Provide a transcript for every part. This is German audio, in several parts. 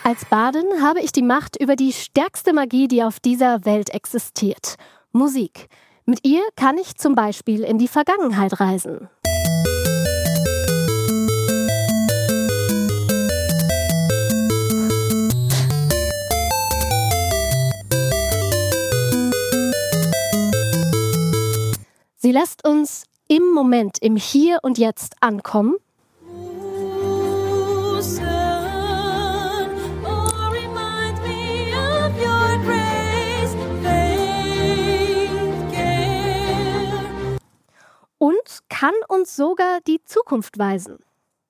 Als Bardin habe ich die Macht über die stärkste Magie, die auf dieser Welt existiert. Musik. Mit ihr kann ich zum Beispiel in die Vergangenheit reisen. Sie lässt uns im Moment, im Hier und Jetzt ankommen. Und kann uns sogar die Zukunft weisen.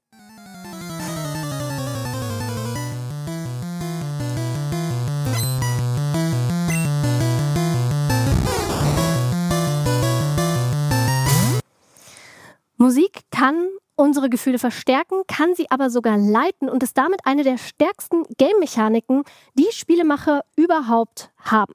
Musik kann unsere Gefühle verstärken, kann sie aber sogar leiten und ist damit eine der stärksten Game-Mechaniken, die Spielemacher überhaupt haben.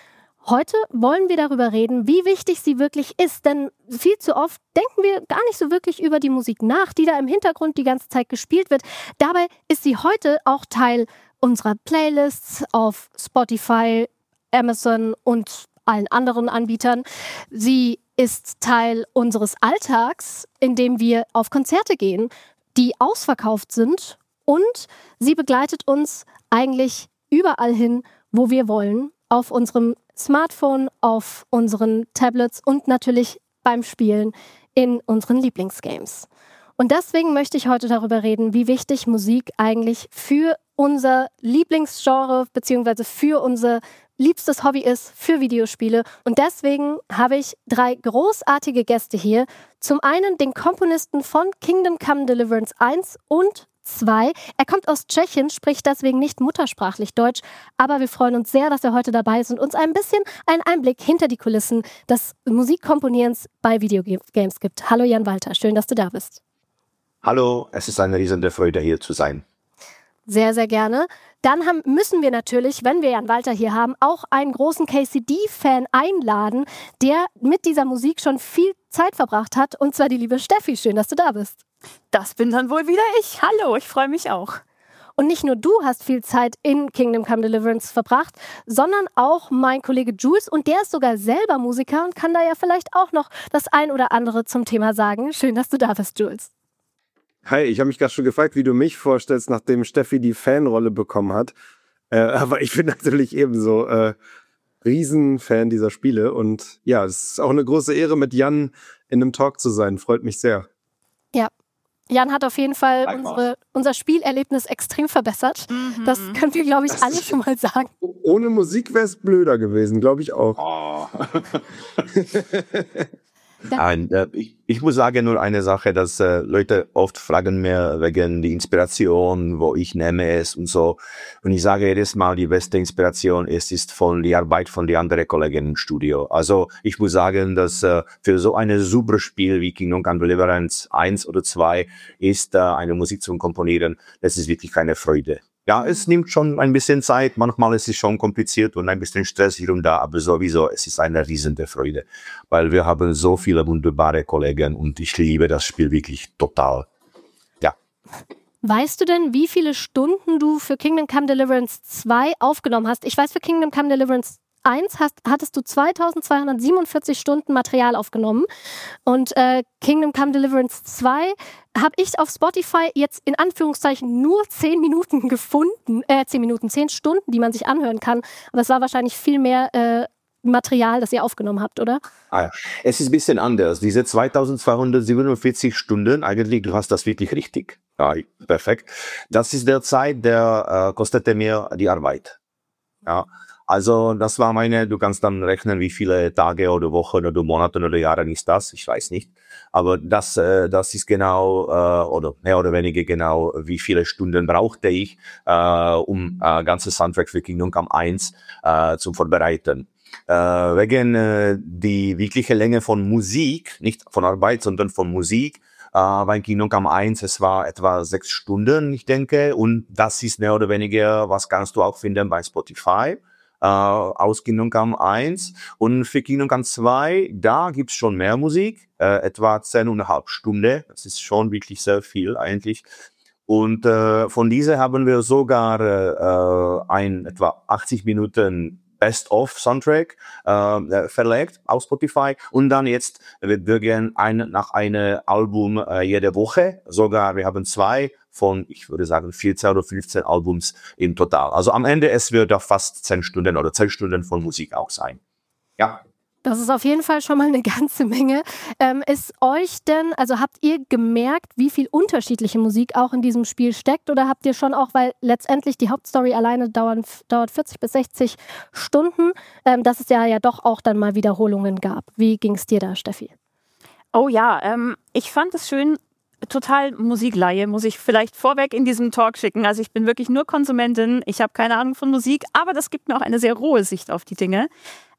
Heute wollen wir darüber reden, wie wichtig sie wirklich ist, denn viel zu oft denken wir gar nicht so wirklich über die Musik nach, die da im Hintergrund die ganze Zeit gespielt wird. Dabei ist sie heute auch Teil unserer Playlists auf Spotify, Amazon und allen anderen Anbietern. Sie ist Teil unseres Alltags, in dem wir auf Konzerte gehen, die ausverkauft sind, und sie begleitet uns eigentlich überall hin, wo wir wollen, auf unserem Smartphone, auf unseren Tablets und natürlich beim Spielen in unseren Lieblingsgames. Und deswegen möchte ich heute darüber reden, wie wichtig Musik eigentlich für unser Lieblingsgenre bzw. für unser liebstes Hobby ist, für Videospiele. Und deswegen habe ich 3 großartige Gäste hier. Zum einen den Komponisten von Kingdom Come Deliverance 1 und 2. Er kommt aus Tschechien, spricht deswegen nicht muttersprachlich Deutsch, aber wir freuen uns sehr, dass er heute dabei ist und uns ein bisschen einen Einblick hinter die Kulissen des Musikkomponierens bei Videogames gibt. Hallo Jan Walter, schön, dass du da bist. Hallo, es ist eine riesige Freude, hier zu sein. Sehr, sehr gerne. Dann müssen wir natürlich, wenn wir Jan Walter hier haben, auch einen großen KCD-Fan einladen, der mit dieser Musik schon viel Zeit verbracht hat, und zwar die liebe Steffi. Schön, dass du da bist. Das bin dann wohl wieder ich. Hallo, ich freue mich auch. Und nicht nur du hast viel Zeit in Kingdom Come Deliverance verbracht, sondern auch mein Kollege Jules, und der ist sogar selber Musiker und kann da ja vielleicht auch noch das ein oder andere zum Thema sagen. Schön, dass du da bist, Jules. Hi, ich habe mich gerade schon gefragt, wie du mich vorstellst, nachdem Steffi die Fanrolle bekommen hat. Aber ich bin natürlich ebenso Riesenfan dieser Spiele. Und ja, es ist auch eine große Ehre, mit Jan in einem Talk zu sein. Freut mich sehr. Ja, Jan hat auf jeden Fall unser Spielerlebnis extrem verbessert. Das können wir, glaube ich, alle schon mal sagen. Ohne Musik wäre es blöder gewesen, glaube ich auch. Oh. Ich muss sagen nur eine Sache, dass Leute oft fragen mir wegen die Inspiration, wo ich nehme es und so. Und ich sage jedes Mal, die beste Inspiration ist von der Arbeit von den anderen Kollegen im Studio. Also ich muss sagen, dass für so ein super Spiel wie Kingdom Come Deliverance 1 oder 2 ist eine Musik zu komponieren, das ist wirklich eine Freude. Ja, es nimmt schon ein bisschen Zeit, manchmal ist es schon kompliziert und ein bisschen Stress hier und da, aber sowieso, es ist eine riesige Freude, weil wir haben so viele wunderbare Kollegen und ich liebe das Spiel wirklich total. Ja. Weißt du denn, wie viele Stunden du für Kingdom Come Deliverance 2 aufgenommen hast? Ich weiß, für Kingdom Come Deliverance 1 hattest du 2247 Stunden Material aufgenommen, und Kingdom Come Deliverance 2 habe ich auf Spotify jetzt in Anführungszeichen nur 10 Minuten gefunden, 10 Stunden, die man sich anhören kann, aber es war wahrscheinlich viel mehr Material, das ihr aufgenommen habt, oder? Ja. Es ist ein bisschen anders. Diese 2247 Stunden, eigentlich, du hast das wirklich richtig. Ja, perfekt. Das ist der Zeit, der kostete mir die Arbeit. Ja. Also das war du kannst dann rechnen, wie viele Tage oder Wochen oder Monate oder Jahre ist das, ich weiß nicht. Aber das ist genau, oder mehr oder weniger genau, wie viele Stunden brauchte ich, um ganzes Soundtrack für Kingdom Come 1 zu vorbereiten. Wegen die wirkliche Länge von Musik, nicht von Arbeit, sondern von Musik, bei Kingdom Come 1, es war etwa 6 Stunden, ich denke, und das ist mehr oder weniger, was kannst du auch finden bei Spotify. Aus Kingdom Come 1, und für Kingdom Come 2, da gibt's schon mehr Musik, etwa 10,5 Stunden, das ist schon wirklich sehr viel eigentlich, Und von dieser haben wir sogar ein etwa 80 Minuten Best-of-Soundtrack verlegt auf Spotify. Und dann jetzt wir gehen nach einem Album jede Woche. Sogar wir haben 2 von, ich würde sagen, 14 oder 15 Albums im Total. Also am Ende, es wird da fast 10 Stunden oder 10 Stunden von Musik auch sein. Ja. Das ist auf jeden Fall schon mal eine ganze Menge. Ist euch denn, also habt ihr gemerkt, wie viel unterschiedliche Musik auch in diesem Spiel steckt? Oder habt ihr schon auch, weil letztendlich die Hauptstory alleine dauert 40 bis 60 Stunden, dass es ja doch auch dann mal Wiederholungen gab. Wie ging es dir da, Steffi? Oh ja, ich fand es schön, total Musikleihe, muss ich vielleicht vorweg in diesem Talk schicken. Also ich bin wirklich nur Konsumentin, ich habe keine Ahnung von Musik, aber das gibt mir auch eine sehr rohe Sicht auf die Dinge.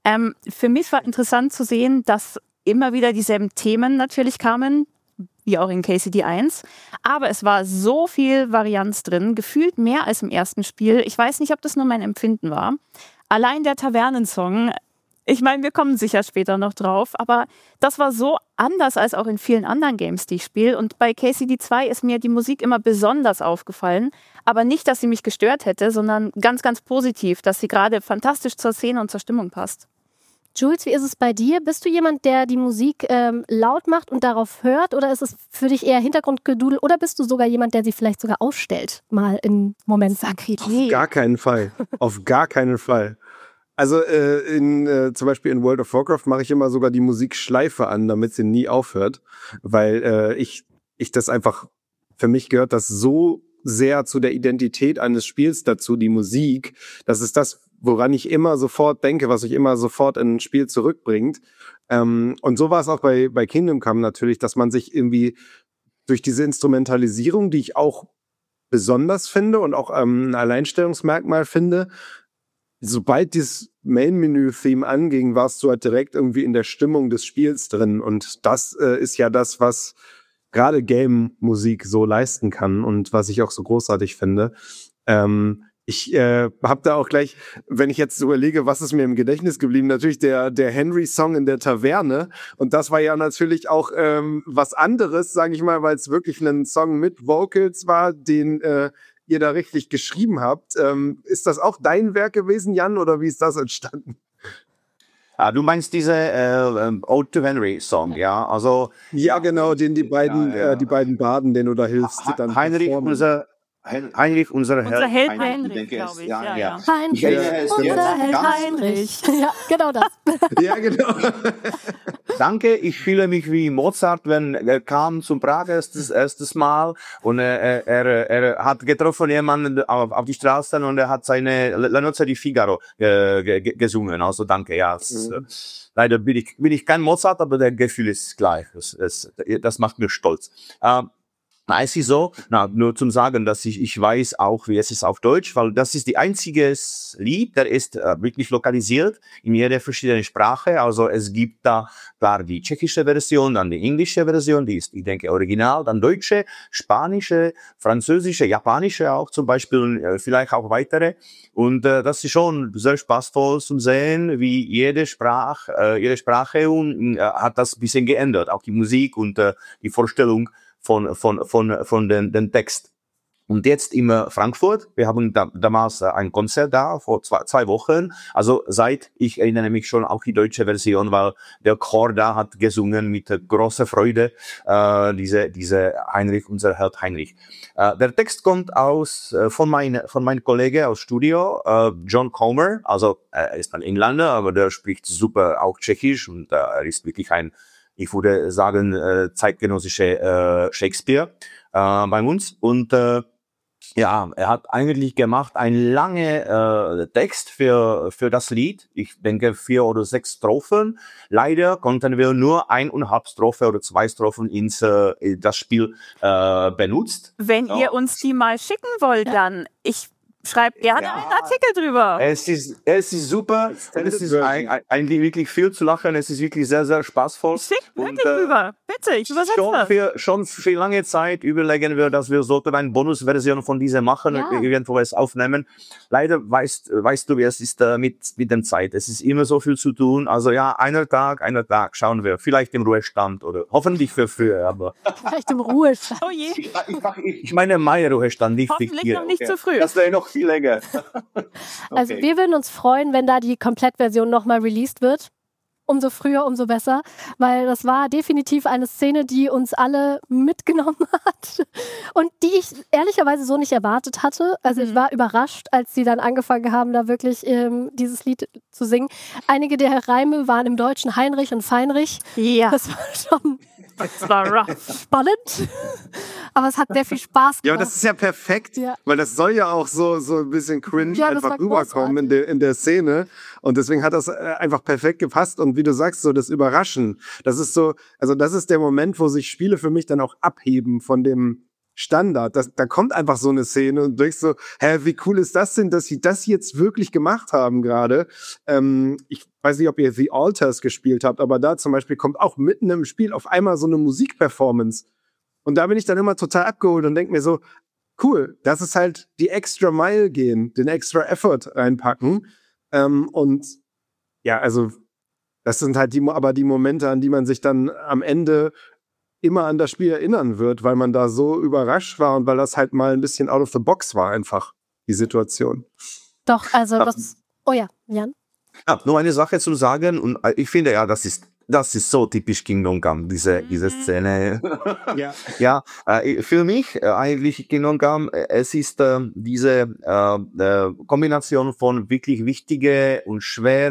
Für mich war interessant zu sehen, dass immer wieder dieselben Themen natürlich kamen, wie auch in KCD 1. Aber es war so viel Varianz drin, gefühlt mehr als im ersten Spiel. Ich weiß nicht, ob das nur mein Empfinden war. Allein der Tavernensong, ich meine, wir kommen sicher später noch drauf, aber das war so anders als auch in vielen anderen Games, die ich spiele. Und bei KCD 2 ist mir die Musik immer besonders aufgefallen. Aber nicht, dass sie mich gestört hätte, sondern ganz, ganz positiv, dass sie gerade fantastisch zur Szene und zur Stimmung passt. Jules, wie ist es bei dir? Bist du jemand, der die Musik laut macht und darauf hört? Oder ist es für dich eher Hintergrundgedudel? Oder bist du sogar jemand, der sie vielleicht sogar ausstellt, mal in Momenten? Auf gar keinen Fall. Auf gar keinen Fall. Also zum Beispiel in World of Warcraft mache ich immer sogar die Musikschleife an, damit sie nie aufhört. Weil ich das einfach, für mich gehört das so sehr zu der Identität eines Spiels dazu, die Musik. Das ist das, woran ich immer sofort denke, was mich immer sofort in ein Spiel zurückbringt. Und so war es auch bei Kingdom Come natürlich, dass man sich irgendwie durch diese Instrumentalisierung, die ich auch besonders finde und auch ein Alleinstellungsmerkmal finde, sobald dieses Main-Menü-Theme anging, warst du halt direkt irgendwie in der Stimmung des Spiels drin. Und das ist ja das, was gerade Game-Musik so leisten kann und was ich auch so großartig finde. Ich habe da auch gleich, wenn ich jetzt überlege, was ist mir im Gedächtnis geblieben, natürlich der Henry-Song in der Taverne. Und das war ja natürlich auch was anderes, sage ich mal, weil es wirklich ein Song mit Vocals war, den ihr da richtig geschrieben habt. Ist das auch dein Werk gewesen, Jan, oder wie ist das entstanden? Ah, du meinst diese Ode to Henry Song, ja? Also ja, genau, den die beiden Baden, denen du da hilfst, dann Heinrich, unser Held, Heinrich, glaube ich. Ja. Heinrich, unser Held Heinrich. Ja, genau das. Ja, genau. Danke, ich fühle mich wie Mozart, wenn er kam zum Prag erstes Mal und er hat getroffen jemanden auf die Straße und er hat seine La Nozze di Figaro gesungen. Also danke, ja. Leider bin ich kein Mozart, aber der Gefühl ist gleich. Das macht mir stolz. Es ist so, nur zum Sagen, dass ich weiß auch, wie es ist auf Deutsch, weil das ist die einzige Lied, der ist wirklich lokalisiert in jeder verschiedenen Sprache. Also es gibt da klar die tschechische Version, dann die englische Version, die ist, ich denke, original, dann deutsche, spanische, französische, japanische auch zum Beispiel, vielleicht auch weitere. Und das ist schon sehr spaßvoll zu sehen, wie jede Sprache hat das ein bisschen geändert, auch die Musik und die Vorstellung von den Text. Und jetzt in Frankfurt, wir haben damals ein Konzert da, vor 2 Wochen. Also ich erinnere mich schon auch die deutsche Version, weil der Chor da hat gesungen mit großer Freude, diese Heinrich, unser Held Heinrich. Der Text kommt von meinem Kollegen aus Studio, John Comer. Also, er ist ein Engländer, aber der spricht super auch Tschechisch und er ist wirklich ich würde sagen, zeitgenössische Shakespeare bei uns. Und er hat eigentlich gemacht einen langen Text für das Lied. Ich denke 4 oder 6 Strophen. Leider konnten wir nur 1,5 Strophe oder 2 Strophen in das Spiel benutzt. Wenn ihr uns die mal schicken wollt, dann schreibt gerne einen Artikel drüber. Es ist super. Es ist eigentlich wirklich viel zu lachen. Es ist wirklich sehr, sehr spaßvoll. Schickt wirklich drüber. Bitte, ich übersetze das. Schon für lange Zeit überlegen wir, dass wir sollten eine Bonusversion von dieser machen, irgendwo es aufnehmen. Leider weißt du, wie es ist mit der Zeit. Es ist immer so viel zu tun. Also ja, einer Tag, schauen wir. Vielleicht im Ruhestand oder hoffentlich für früher, aber. Vielleicht im Ruhestand. Oh je. Ich meine, mein Ruhestand, nicht hoffentlich noch nicht zu früh. Das wäre noch viel länger. Also wir würden uns freuen, wenn da die Komplettversion nochmal released wird. Umso früher, umso besser, weil das war definitiv eine Szene, die uns alle mitgenommen hat und die ich ehrlicherweise so nicht erwartet hatte. Also ich war überrascht, als sie dann angefangen haben, da wirklich dieses Lied zu singen. Einige der Reime waren im Deutschen Heinrich und Feinrich. Ja. Das war schon Das war rough. spannend, aber es hat sehr viel Spaß gemacht. Ja, aber das ist ja perfekt, weil das soll ja auch so ein bisschen cringe einfach rüberkommen in der Szene. Und deswegen hat das einfach perfekt gepasst. Und wie du sagst, so das Überraschen, das ist so, also das ist der Moment, wo sich Spiele für mich dann auch abheben von dem Standard. Da kommt einfach so eine Szene und du denkst so, wie cool ist das denn, dass sie das jetzt wirklich gemacht haben gerade. Ich weiß nicht, ob ihr The Alters gespielt habt, aber da zum Beispiel kommt auch mitten im Spiel auf einmal so eine Musikperformance. Und da bin ich dann immer total abgeholt und denke mir so, cool, das ist halt die extra Mile gehen, den extra Effort reinpacken. Und ja, also das sind halt die Momente, an die man sich dann am Ende immer an das Spiel erinnern wird, weil man da so überrascht war und weil das halt mal ein bisschen out of the box war einfach, die Situation. Doch, also das... Oh ja, Jan? Ja, nur eine Sache zu sagen und ich finde ja, das ist so typisch Kingdom Come, diese Szene. Ja, für mich eigentlich Kingdom Come, es ist diese Kombination von wirklich wichtige und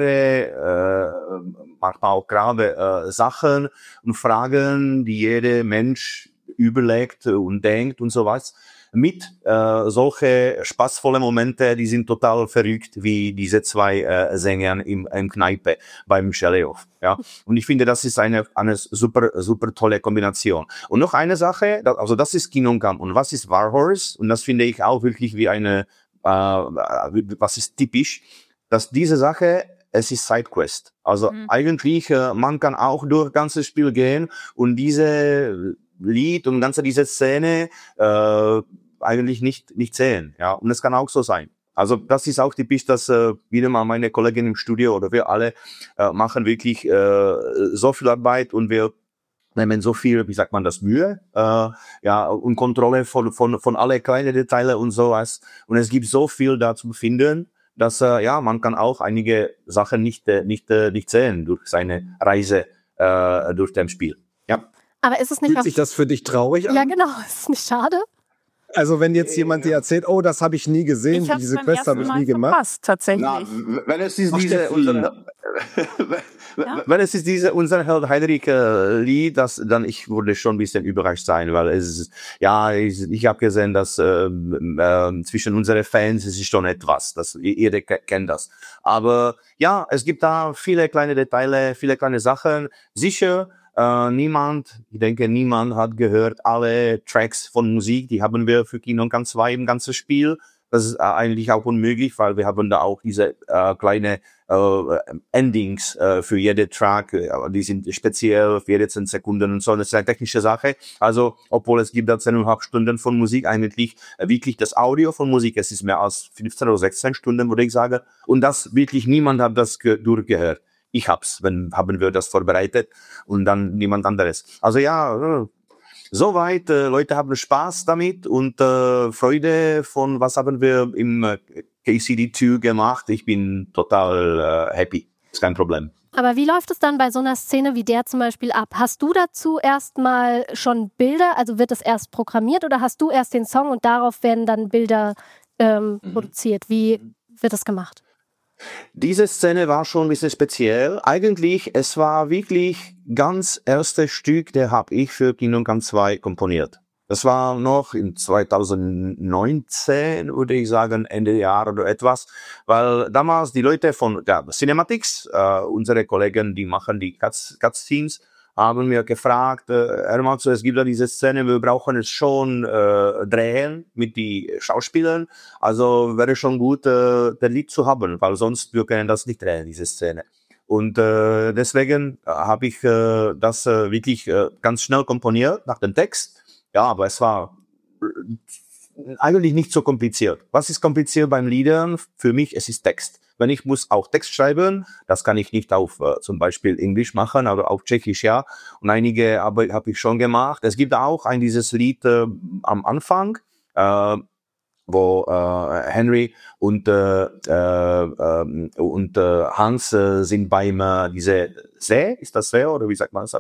schwere, manchmal auch grave Sachen und Fragen, die jeder Mensch überlegt und denkt und sowas. Mit solche spaßvolle Momente, die sind total verrückt, wie diese zwei Sänger im Kneipe beim Shelley-Off. Ja, und ich finde, das ist eine super tolle Kombination. Und noch eine Sache, also das ist Kingdom Come. Und was ist Warhorse? Und das finde ich auch wirklich wie eine, was ist typisch, dass diese Sache, es ist Sidequest. Also eigentlich, man kann auch durch das ganze Spiel gehen und diese Lied und diese Szene eigentlich nicht sehen. Ja, und es kann auch so sein. Also das ist auch typisch, dass wieder mal meine Kollegin im Studio oder wir alle machen wirklich so viel Arbeit und wir nehmen so viel, wie sagt man das, Mühe, und Kontrolle von alle kleinen Details und sowas. Und es gibt so viel da zu finden, dass man kann auch einige Sachen nicht sehen durch seine Reise durch das Spiel. Ja. Aber ist es nicht Fühlt sich das für dich traurig an? Ja, genau. Ist es nicht schade? Also wenn jetzt jemand dir erzählt, oh, das habe ich nie gesehen, diese Quest habe ich nie gemacht. Verpasst, tatsächlich. Na, wenn es ist wenn es ist diese unser Held Heinrich Lied, dann ich würde schon ein bisschen überrascht sein, weil es ist, ich habe gesehen, dass zwischen unseren Fans es ist schon etwas, jeder kennt das. Aber ja, es gibt da viele kleine Details, viele kleine Sachen. Sicher, ich denke, niemand hat gehört alle Tracks von Musik, die haben wir für Kingdom Come 2 im ganzen Spiel. Das ist eigentlich auch unmöglich, weil wir haben da auch diese kleine Endings für jede Track, die sind speziell für jede 10 Sekunden und so, das ist eine technische Sache. Also, obwohl es gibt da 10,5 Stunden von Musik, eigentlich wirklich das Audio von Musik, es ist mehr als 15 oder 16 Stunden, würde ich sagen. Und das wirklich, niemand hat das durchgehört. Ich haben wir das vorbereitet und dann niemand anderes. Also ja, soweit, Leute haben Spaß damit und Freude von, was haben wir im KCD2 gemacht. Ich bin total happy, ist kein Problem. Aber wie läuft es dann bei so einer Szene wie der zum Beispiel ab? Hast du dazu erstmal schon Bilder, also wird das erst programmiert oder hast du erst den Song und darauf werden dann Bilder produziert? Wie wird das gemacht? Diese Szene war schon ein bisschen speziell. Eigentlich, es war wirklich ganz erstes Stück, der habe ich für Kingdom Come 2 komponiert. Das war noch in 2019, würde ich sagen, Ende Jahr oder etwas, weil damals die Leute von Cinematics, unsere Kollegen, die machen die Cutscenes, haben mir gefragt, Herr Matzo, es gibt da diese Szene, wir brauchen es schon drehen mit den Schauspielern, also wäre schon gut, das Lied zu haben, weil sonst wir können das nicht drehen, diese Szene. Und deswegen habe ich das wirklich ganz schnell komponiert nach dem Text. Ja, aber es war eigentlich nicht so kompliziert. Was ist kompliziert beim Liedern? Für mich, es ist Text. Wenn ich muss auch Text schreiben, das kann ich nicht auf zum Beispiel Englisch machen, aber auf Tschechisch, ja. Und einige habe ich schon gemacht. Es gibt auch dieses Lied am Anfang, wo Henry und Hans sind beim diese See, ist das See oder wie sagt man das?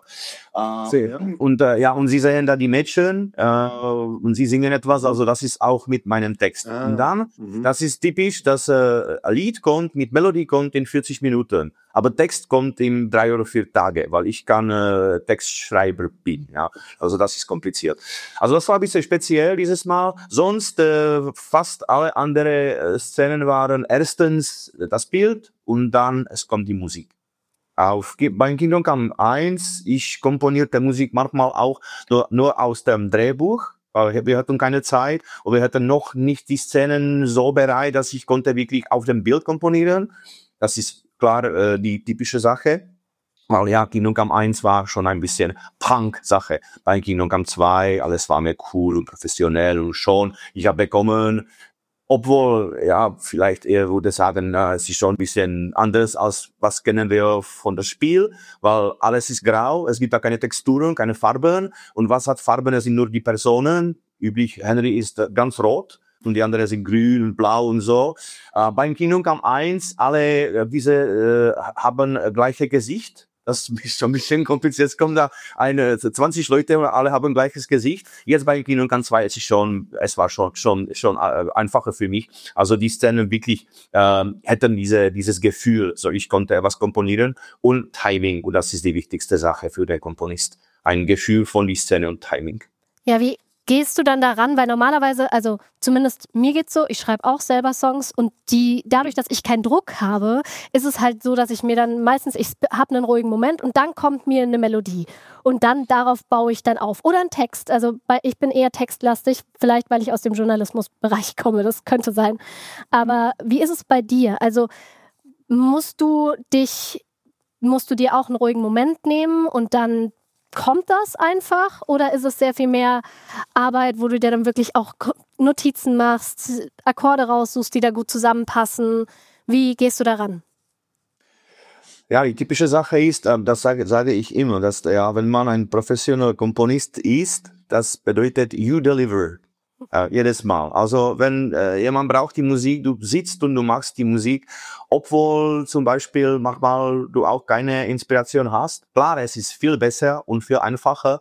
Ja. See. Und und sie sehen da die Mädchen und sie singen etwas, also das ist auch mit meinem Text. Und dann, das ist typisch, dass ein Lied kommt, mit Melodie kommt in 40 Minuten, aber Text kommt in 3 oder 4 Tage, weil ich kann Textschreiber bin, ja. Also das ist kompliziert. Also das war ein bisschen speziell dieses Mal. Sonst fast alle andere Szenen waren erstens das Bild und dann es kommt die Musik. Beim Kingdom Come 1, ich komponierte Musik manchmal auch nur aus dem Drehbuch, weil wir hatten keine Zeit und wir hatten noch nicht die Szenen so bereit, dass ich konnte wirklich auf dem Bild komponieren. Das ist klar die typische Sache. Weil ja, Kingdom Come 1 war schon ein bisschen Punk-Sache. Bei Kingdom Come 2, alles war mir cool und professionell und schon. Ich habe bekommen, obwohl, ja, vielleicht eher würde sagen, es ist schon ein bisschen anders als was kennen wir von das Spiel, weil alles ist grau, es gibt da keine Texturen, keine Farben. Und was hat Farben? Es sind nur die Personen. Üblich, Henry ist ganz rot und die anderen sind grün und blau und so. Beim Kingdom Come 1, alle diese haben gleiche Gesicht. Das ist schon ein bisschen kompliziert. Es kommen da 20 Leute und alle haben gleiches Gesicht. Jetzt bei Kingdom Come 2, es war schon einfacher für mich. Also die Szenen wirklich hätten dieses Gefühl, so ich konnte was komponieren und Timing. Und das ist die wichtigste Sache für den Komponist. Ein Gefühl von die Szene und Timing. Ja, wie gehst du dann daran? Weil normalerweise, also zumindest mir geht's so, ich schreibe auch selber Songs und dadurch, dass ich keinen Druck habe, ist es halt so, dass ich mir dann meistens, ich habe einen ruhigen Moment und dann kommt mir eine Melodie und dann darauf baue ich dann auf. Oder ein Text, also ich bin eher textlastig, vielleicht weil ich aus dem Journalismusbereich komme, das könnte sein. Aber wie ist es bei dir? Also musst du dir auch einen ruhigen Moment nehmen und dann kommt das einfach oder ist es sehr viel mehr Arbeit, wo du dir dann wirklich auch Notizen machst, Akkorde raussuchst, die da gut zusammenpassen? Wie gehst du daran? Ja, die typische Sache ist, das sage ich immer, dass wenn man ein professioneller Komponist ist, das bedeutet you deliver. Jedes Mal. Also wenn jemand braucht die Musik, du sitzt und du machst die Musik, obwohl zum Beispiel manchmal du auch keine Inspiration hast. Klar, es ist viel besser und viel einfacher.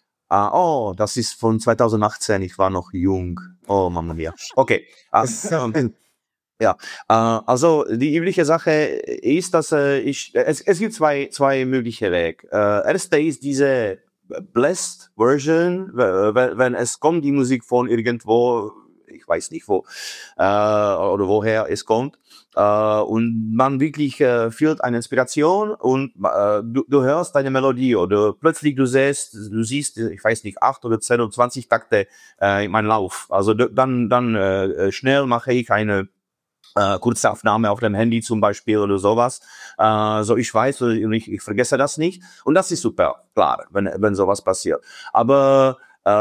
Das ist von 2018, ich war noch jung. Oh, Mamma mia. Okay. Ja, also die übliche Sache ist, dass es gibt zwei mögliche Wege. Erste ist diese Blessed Version, wenn es kommt die Musik von irgendwo, ich weiß nicht wo, oder woher es kommt, und man wirklich fühlt eine Inspiration und du hörst eine Melodie oder plötzlich du siehst, ich weiß nicht, 8 oder 10 oder 20 Takte in meinem Lauf. Also dann schnell mache ich eine Kurzaufnahme auf dem Handy zum Beispiel oder sowas. So ich weiß und ich vergesse das nicht. Und das ist super, klar, wenn sowas passiert. Aber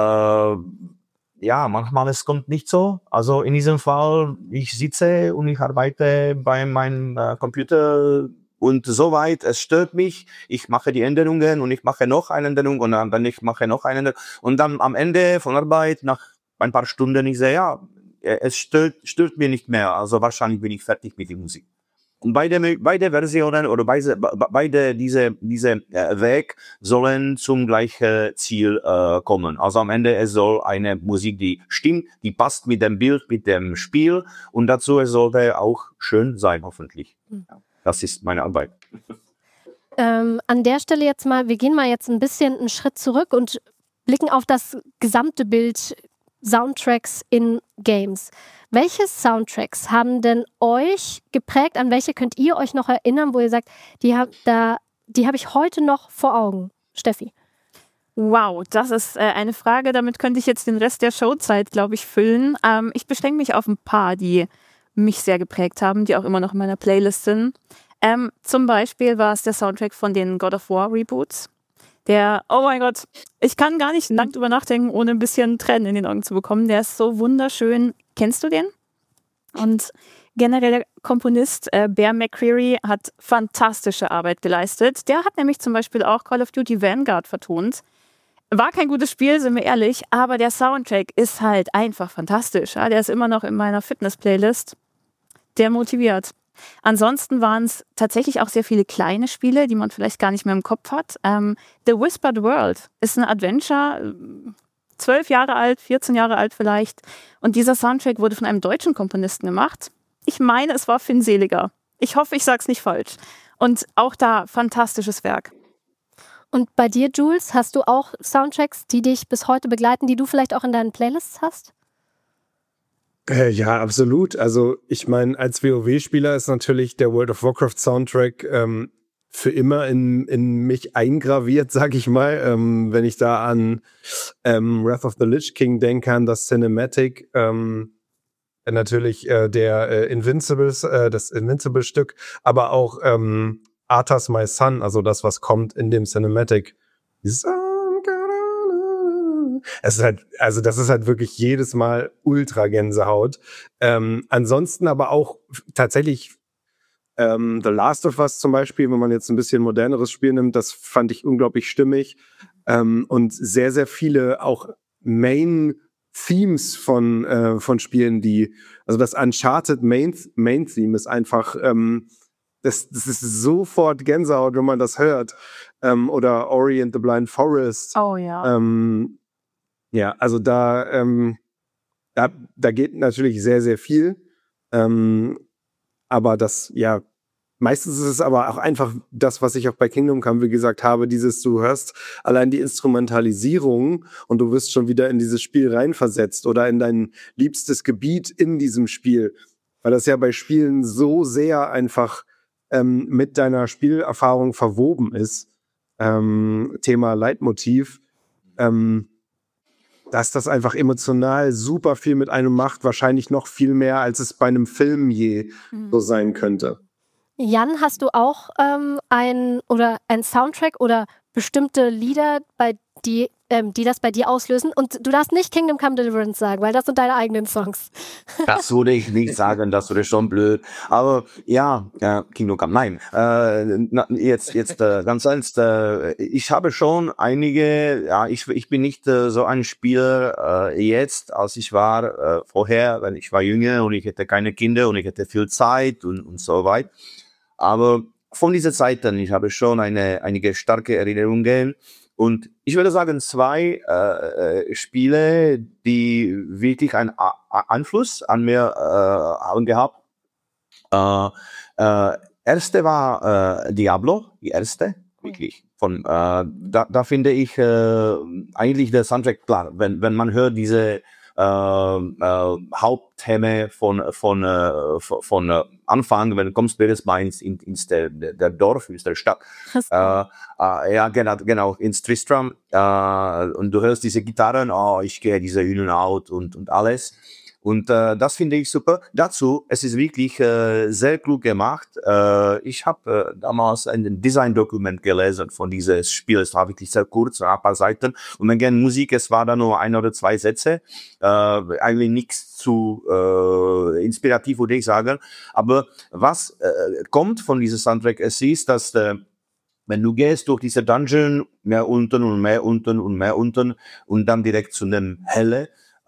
manchmal es kommt nicht so. Also in diesem Fall, ich sitze und ich arbeite bei meinem Computer und soweit, es stört mich. Ich mache die Änderungen und ich mache noch eine Änderung und dann ich mache noch eine Änderung. Und dann am Ende von Arbeit, nach ein paar Stunden, ich sehe, es stört mir nicht mehr, also wahrscheinlich bin ich fertig mit der Musik. Und beide Versionen oder beide diese Weg sollen zum gleichen Ziel kommen. Also am Ende es soll eine Musik, die stimmt, die passt mit dem Bild, mit dem Spiel und dazu es sollte auch schön sein, hoffentlich. Das ist meine Arbeit. An der Stelle jetzt mal, wir gehen mal jetzt ein bisschen einen Schritt zurück und blicken auf das gesamte Bild Soundtracks in Games. Welche Soundtracks haben denn euch geprägt? An welche könnt ihr euch noch erinnern, wo ihr sagt, die habe ich heute noch vor Augen? Steffi? Wow, das ist eine Frage, damit könnte ich jetzt den Rest der Showzeit, glaube ich, füllen. Ich beschränke mich auf ein paar, die mich sehr geprägt haben, die auch immer noch in meiner Playlist sind. Zum Beispiel war es der Soundtrack von den God of War Reboots. Der, oh mein Gott, ich kann gar nicht lang drüber nachdenken, ohne ein bisschen Tränen in den Augen zu bekommen. Der ist so wunderschön. Kennst du den? Und generell der Komponist Bear McCreary hat fantastische Arbeit geleistet. Der hat nämlich zum Beispiel auch Call of Duty Vanguard vertont. War kein gutes Spiel, sind wir ehrlich, aber der Soundtrack ist halt einfach fantastisch. Ja? Der ist immer noch in meiner Fitness-Playlist. Der motiviert. Ansonsten waren es tatsächlich auch sehr viele kleine Spiele, die man vielleicht gar nicht mehr im Kopf hat. The Whispered World ist ein Adventure, 12 Jahre alt, 14 Jahre alt vielleicht. Und dieser Soundtrack wurde von einem deutschen Komponisten gemacht. Ich meine, es war Finn Seliger. Ich hoffe, ich sage es nicht falsch. Und auch da, fantastisches Werk. Und bei dir, Jules, hast du auch Soundtracks, die dich bis heute begleiten, die du vielleicht auch in deinen Playlists hast? Ja, absolut. Also ich meine, als WoW-Spieler ist natürlich der World of Warcraft Soundtrack für immer in mich eingraviert, sag ich mal. Wenn ich da an Wrath of the Lich King denke, an das Cinematic, natürlich der das Invincible-Stück, aber auch Arthas My Son, also das, was kommt in dem Cinematic. Es ist halt, also das ist halt wirklich jedes Mal ultra Gänsehaut. Ansonsten aber auch tatsächlich The Last of Us zum Beispiel, wenn man jetzt ein bisschen moderneres Spiel nimmt, das fand ich unglaublich stimmig. Und sehr, sehr viele auch Main-Themes von Spielen, also das Uncharted Main-Theme ist einfach, das ist sofort Gänsehaut, wenn man das hört. Oder Ori and the Blind Forest. Oh ja. Ja, also da geht natürlich sehr, sehr viel. Aber das, ja, meistens ist es aber auch einfach das, was ich auch bei Kingdom Come, wie gesagt, habe, du hörst allein die Instrumentalisierung und du wirst schon wieder in dieses Spiel reinversetzt oder in dein liebstes Gebiet in diesem Spiel. Weil das ja bei Spielen so sehr einfach mit deiner Spielerfahrung verwoben ist. Thema Leitmotiv. Dass das einfach emotional super viel mit einem macht, wahrscheinlich noch viel mehr, als es bei einem Film je so sein könnte. Jan, hast du auch ein Soundtrack oder bestimmte Lieder, die das bei dir auslösen? Und du darfst nicht Kingdom Come Deliverance sagen, weil das sind deine eigenen Songs. Das würde ich nicht sagen, das wäre schon blöd. Aber ja, Kingdom Come, nein. Jetzt ganz ernst, ich habe schon einige, ich bin nicht so ein Spieler jetzt, als ich war vorher, wenn ich war jünger und ich hätte keine Kinder und ich hätte viel Zeit und so weiter. Aber von dieser Zeit dann, ich habe schon einige starke Erinnerungen. Und ich würde sagen, 2 Spiele, die wirklich einen Einfluss an mir haben gehabt. Erste war Diablo, die erste, wirklich. Da finde ich eigentlich der Soundtrack klar, wenn man hört diese Hauptthema von Anfang, wenn du kommst, jedes Mal ins der Dorf, ins der Stadt. Ja, genau, ins Tristram. Und du hörst diese Gitarren, ich gehe diese in und out und alles. Und das finde ich super. Dazu, es ist wirklich sehr klug gemacht. Ich habe damals ein Design-Dokument gelesen von dieses Spiel. Es war wirklich sehr kurz, ein paar Seiten. Und wenn gerne Musik, es war da nur 1 oder 2 Sätze. Eigentlich nichts zu inspirativ, würde ich sagen. Aber was kommt von diesem Soundtrack, es ist, dass wenn du gehst durch diese Dungeon, mehr unten und mehr unten und mehr unten und dann direkt zu einem Helle,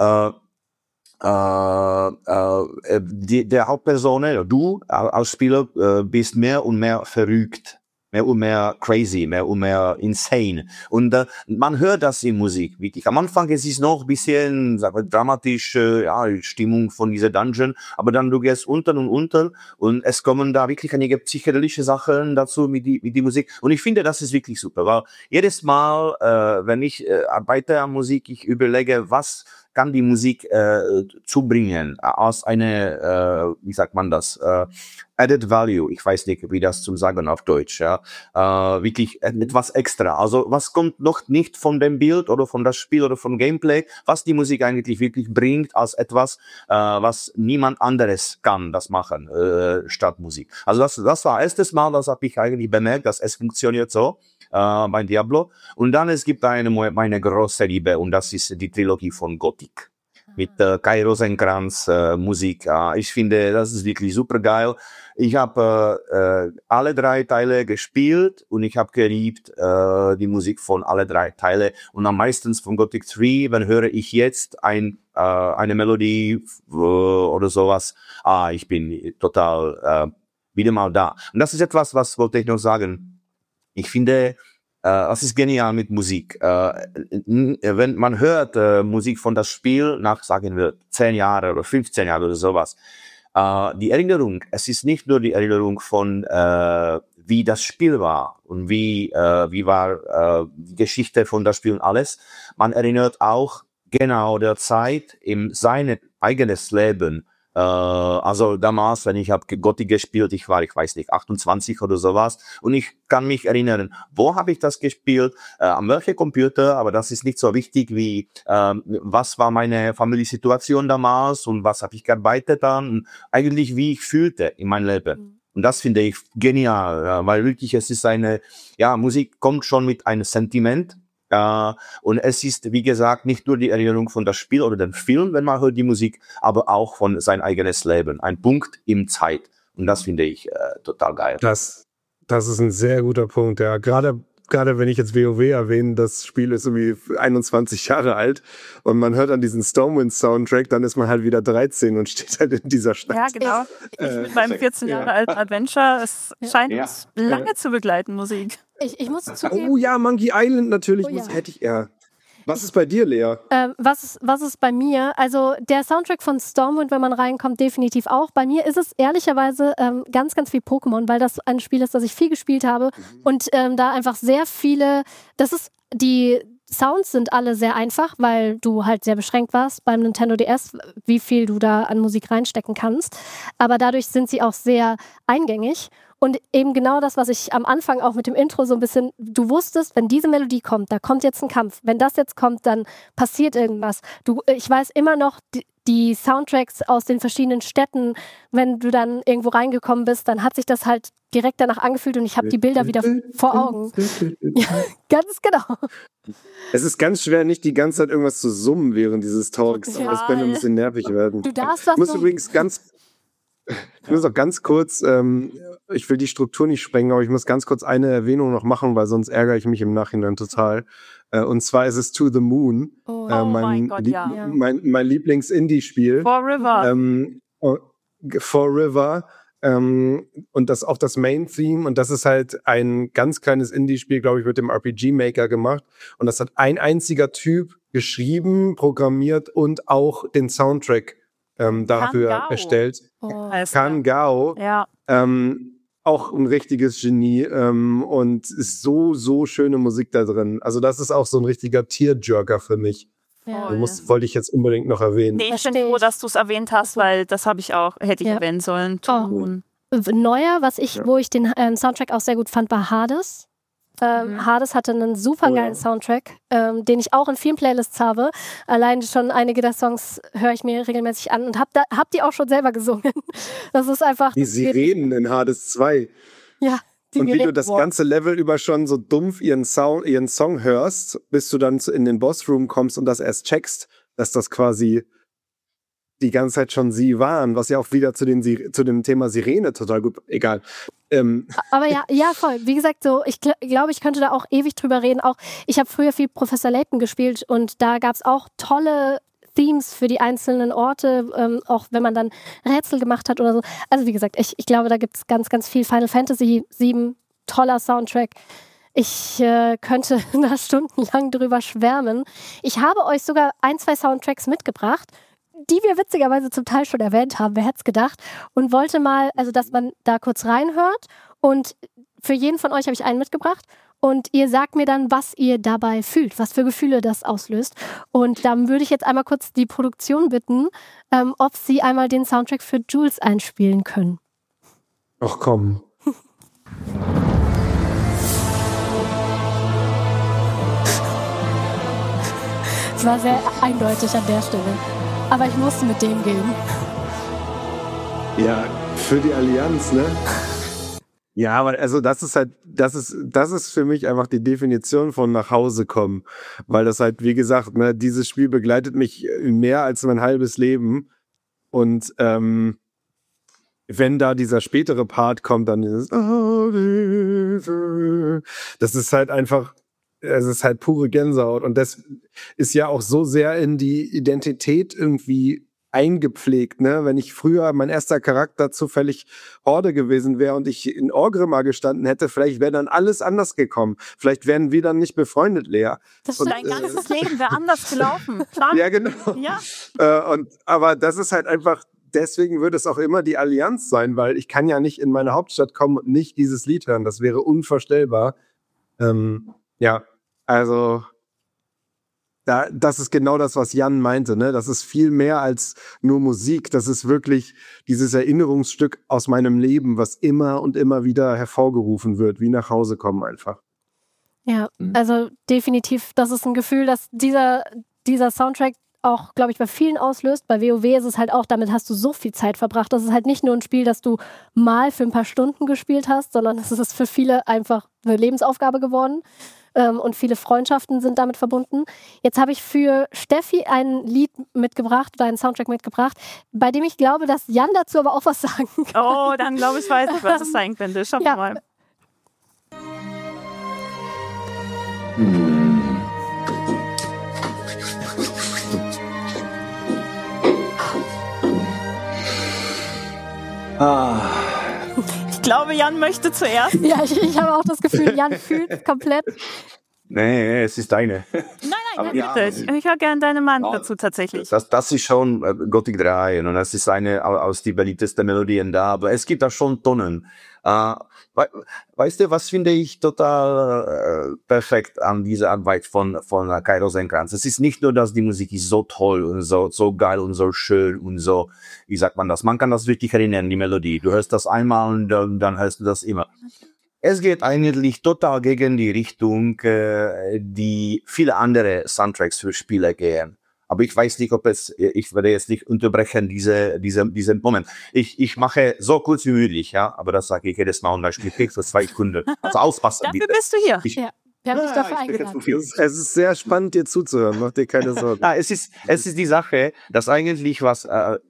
der Hauptperson, du als Spieler, bist mehr und mehr verrückt, mehr und mehr crazy, mehr und mehr insane. Und man hört das in Musik, wirklich. Am Anfang ist es noch ein bisschen dramatisch, Stimmung von dieser Dungeon, aber dann du gehst unten und es kommen da wirklich einige psychedelische Sachen dazu mit die Musik. Und ich finde, das ist wirklich super, weil jedes Mal, wenn ich arbeite an Musik, ich überlege, was kann die Musik zubringen als eine, wie sagt man das, added value, ich weiß nicht, wie das zu sagen auf Deutsch, ja, wirklich etwas extra. Also was kommt noch nicht von dem Bild oder von das Spiel oder vom Gameplay, was die Musik eigentlich wirklich bringt als etwas, was niemand anderes kann, das machen, statt Musik. Also das war erstes Mal, das habe ich eigentlich bemerkt, dass es funktioniert so bei Diablo. Und dann es gibt meine große Liebe und das ist die Trilogie von Gothic. Mit Kai Rosenkranz Musik. Ich finde, das ist wirklich super geil. Ich habe alle 3 Teile gespielt und ich habe geliebt die Musik von alle 3 Teile. Und am meisten von Gothic 3, wenn höre ich jetzt eine Melodie oder sowas, ich bin total wieder mal da. Und das ist etwas, was wollte ich noch sagen. Ich finde, das ist genial mit Musik. Wenn man hört Musik von das Spiel nach, sagen wir, 10 Jahre oder 15 Jahre oder sowas, die Erinnerung, es ist nicht nur die Erinnerung von, wie das Spiel war und wie war die Geschichte von das Spiel und alles. Man erinnert auch genau der Zeit in sein eigenes Leben. Also damals, wenn ich habe Gothic gespielt, ich weiß nicht, 28 oder sowas und ich kann mich erinnern, wo habe ich das gespielt, an welchem Computer, aber das ist nicht so wichtig wie, was war meine Familiensituation damals und was habe ich gearbeitet an und eigentlich wie ich fühlte in meinem Leben. Und das finde ich genial, weil wirklich es ist Musik kommt schon mit einem Sentiment. Und es ist, wie gesagt, nicht nur die Erinnerung von das Spiel oder dem Film, wenn man hört die Musik, aber auch von sein eigenes Leben. Ein Punkt im Zeit. Und das finde ich total geil. Das ist ein sehr guter Punkt, ja. Gerade wenn ich jetzt WoW erwähne, das Spiel ist irgendwie 21 Jahre alt und man hört an diesen Stormwind-Soundtrack, dann ist man halt wieder 13 und steht halt in dieser Stadt. Ja, genau. Ich mit meinem 14 Jahre alten Adventure, es scheint uns lange zu begleiten, Musik. Ich muss zugeben. Oh ja, Monkey Island natürlich. Hätte ich eher. Was ist bei dir, Lea? Was ist bei mir? Also der Soundtrack von Stormwind, wenn man reinkommt, definitiv auch. Bei mir ist es ehrlicherweise ganz, ganz viel Pokémon, weil das ein Spiel ist, das ich viel gespielt habe und da einfach sehr viele, die Sounds sind alle sehr einfach, weil du halt sehr beschränkt warst beim Nintendo DS, wie viel du da an Musik reinstecken kannst. Aber dadurch sind sie auch sehr eingängig. Und eben genau das, was ich am Anfang auch mit dem Intro so ein bisschen, du wusstest, wenn diese Melodie kommt, da kommt jetzt ein Kampf. Wenn das jetzt kommt, dann passiert irgendwas. Ich weiß immer noch die Soundtracks aus den verschiedenen Städten, wenn du dann irgendwo reingekommen bist, dann hat sich das halt direkt danach angefühlt und ich habe die Bilder wieder vor Augen. Ja, ganz genau. Es ist ganz schwer, nicht die ganze Zeit irgendwas zu summen während dieses Talks, aber es könnte ein bisschen nervig werden. Du darfst was. Ich muss übrigens auch ganz kurz, ich will die Struktur nicht sprengen, aber ich muss ganz kurz eine Erwähnung noch machen, weil sonst ärgere ich mich im Nachhinein total. Und zwar ist es To the Moon. Mein Gott, ja. Mein Lieblings-Indie-Spiel. For River. For River. Und das auch das Main-Theme. Und das ist halt ein ganz kleines Indie-Spiel, glaube ich, mit dem RPG-Maker gemacht. Und das hat ein einziger Typ geschrieben, programmiert und auch den Soundtrack dafür erstellt. Kan Gao. Ja. Auch ein richtiges Genie und ist so schöne Musik da drin. Also das ist auch so ein richtiger Tearjerker für mich. Ja. Wollte ich jetzt unbedingt noch erwähnen. Nee, ich bin froh, dass du es erwähnt hast, weil das hätte ich erwähnen sollen. Neuer, wo ich den Soundtrack auch sehr gut fand, war Hades. Hades hatte einen super geilen Soundtrack, den ich auch in vielen Playlists habe. Allein schon einige der Songs höre ich mir regelmäßig an und hab die auch schon selber gesungen. Das ist einfach... Die Sirenen in Hades 2. Ja. Und wie du das ganze Level über schon so dumpf ihren Song hörst, bis du dann in den Bossroom kommst und das erst checkst, dass das quasi die ganze Zeit schon sie waren, was ja auch wieder zu dem Thema Sirene total gut, egal. Aber ja, voll. Wie gesagt, so ich glaube, ich könnte da auch ewig drüber reden. Auch ich habe früher viel Professor Layton gespielt und da gab es auch tolle Themes für die einzelnen Orte, auch wenn man dann Rätsel gemacht hat oder so. Also wie gesagt, ich glaube, da gibt es ganz, ganz viel. Final Fantasy 7, toller Soundtrack. Ich könnte da stundenlang drüber schwärmen. Ich habe euch sogar 1-2 Soundtracks mitgebracht, die wir witzigerweise zum Teil schon erwähnt haben, wer hätte es gedacht, und wollte mal, also dass man da kurz reinhört und für jeden von euch habe ich einen mitgebracht Und ihr sagt mir dann, was ihr dabei fühlt, was für Gefühle das auslöst. Und dann würde ich jetzt einmal kurz die Produktion bitten, ob sie einmal den Soundtrack für Jules einspielen können. Ach komm. Es war sehr eindeutig an der Stelle. Aber ich musste mit dem gehen. Ja, für die Allianz, ne? Ja, aber also das ist für mich einfach die Definition von nach Hause kommen. Weil das halt, wie gesagt, ne, dieses Spiel begleitet mich mehr als mein halbes Leben. Und wenn da dieser spätere Part kommt, dann ist das ist halt einfach, es ist halt pure Gänsehaut. Und das ist ja auch so sehr in die Identität irgendwie eingepflegt, ne? Wenn ich früher mein erster Charakter zufällig Horde gewesen wäre und ich in Orgrimmar gestanden hätte, vielleicht wäre dann alles anders gekommen. Vielleicht wären wir dann nicht befreundet, Lea. Das ist dein ganzes Leben wäre anders gelaufen. Klar. Ja, genau. Ja. Aber das ist halt einfach, deswegen wird es auch immer die Allianz sein, weil ich kann ja nicht in meine Hauptstadt kommen und nicht dieses Lied hören. Das wäre unvorstellbar. Ja, also das ist genau das, was Jan meinte, ne? Das ist viel mehr als nur Musik. Das ist wirklich dieses Erinnerungsstück aus meinem Leben, was immer und immer wieder hervorgerufen wird, wie nach Hause kommen einfach. Ja, also definitiv, das ist ein Gefühl, dass dieser Soundtrack auch, glaube ich, bei vielen auslöst. Bei WoW ist es halt auch, damit hast du so viel Zeit verbracht. Das ist halt nicht nur ein Spiel, das du mal für ein paar Stunden gespielt hast, sondern es ist für viele einfach eine Lebensaufgabe geworden. Und viele Freundschaften sind damit verbunden. Jetzt habe ich für Steffi ein Lied mitgebracht oder einen Soundtrack mitgebracht, bei dem ich glaube, dass Jan dazu aber auch was sagen kann. Oh, dann glaube ich, weiß ich, was es sein könnte. Schauen wir mal. Ich glaube, Jan möchte zuerst. Ja, ich habe auch das Gefühl, Jan fühlt es komplett. Nee, es ist deine. Nein, bitte. Ich höre gerne deine Meinung dazu tatsächlich. Das ist schon Gothic 3 und das ist eine aus die beliebtesten Melodien da, aber es gibt da schon Tonnen. Weißt du, was finde ich total perfekt an dieser Arbeit von Kai Rosenkranz? Es ist nicht nur, dass die Musik ist so toll und so geil und so schön und so, wie sagt man das? Man kann das wirklich erinnern, die Melodie. Du hörst das einmal und dann hörst du das immer. Es geht eigentlich total gegen die Richtung, die viele andere Soundtracks für Spiele gehen. Aber ich weiß nicht, ich werde jetzt nicht unterbrechen, diesen Moment. Ich mache so kurz wie möglich, ja, aber das sage ich jedes Mal und das Spiel kriegt für 2 Sekunden. Also aufpassen, bitte. Dafür bist du hier. Wir haben dich dafür eingeladen. Es ist sehr spannend, dir zuzuhören, mach dir keine Sorgen. Es ist die Sache, dass eigentlich was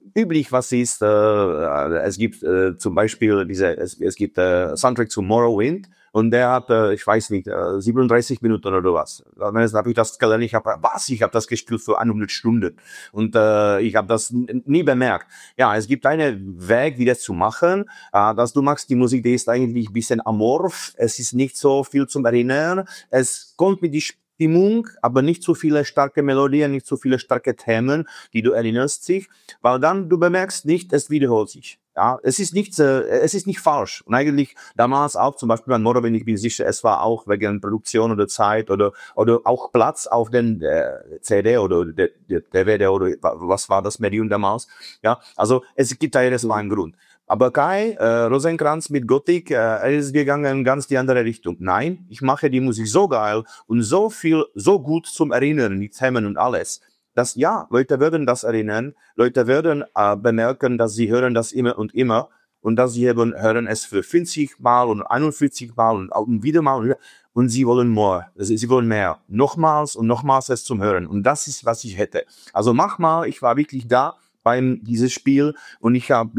ist, es gibt zum Beispiel es gibt Soundtrack zu Morrowind und der hat, ich weiß nicht, 37 Minuten oder was. Dann habe ich das gelernt, ich habe das gespielt für 100 Stunden und ich habe das nie bemerkt. Ja, es gibt einen Weg, wie das zu machen, dass du machst, die Musik, die ist eigentlich ein bisschen amorph, es ist nicht so viel zum Erinnern, es kommt mit die Stimmung, aber nicht so viele starke Melodien, nicht so viele starke Themen, die du erinnerst dich, weil dann du bemerkst nicht, es wiederholt sich. Ja, es ist nicht falsch. Und eigentlich damals auch, zum Beispiel bei Morrowind, ich bin sicher, es war auch wegen Produktion oder Zeit oder auch Platz auf den CD oder der DVD oder was war das Medium damals. Ja, also es gibt da jedes Mal einen Grund. Aber Kai Rosenkranz mit Gothic, er ist gegangen ganz die andere Richtung. Nein, ich mache die Musik so geil und so gut zum Erinnern, die Themen und alles, dass ja, Leute würden das erinnern, Leute würden bemerken, dass sie hören das immer und dass sie eben hören es für 50 Mal und 41 Mal und wieder mal und sie wollen mehr. Sie wollen mehr. Nochmals und nochmals es zum Hören. Und das ist, was ich hätte. Also mach mal, ich war wirklich da beim dieses Spiel und ich hab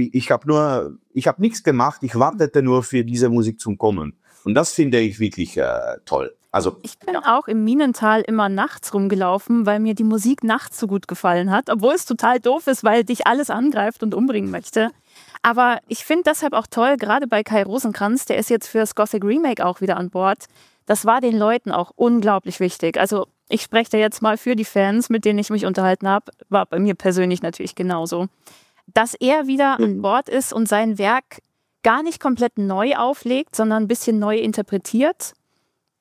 nichts gemacht, ich wartete nur für diese Musik zum Kommen. Und das finde ich wirklich toll. Also, ich bin auch im Minental immer nachts rumgelaufen, weil mir die Musik nachts so gut gefallen hat, obwohl es total doof ist, weil dich alles angreift und umbringen möchte. Aber ich finde deshalb auch toll, gerade bei Kai Rosenkranz, der ist jetzt für das Gothic Remake auch wieder an Bord. Das war den Leuten auch unglaublich wichtig. Also ich spreche da jetzt mal für die Fans, mit denen ich mich unterhalten habe, war bei mir persönlich natürlich genauso. Dass er wieder an Bord ist und sein Werk gar nicht komplett neu auflegt, sondern ein bisschen neu interpretiert,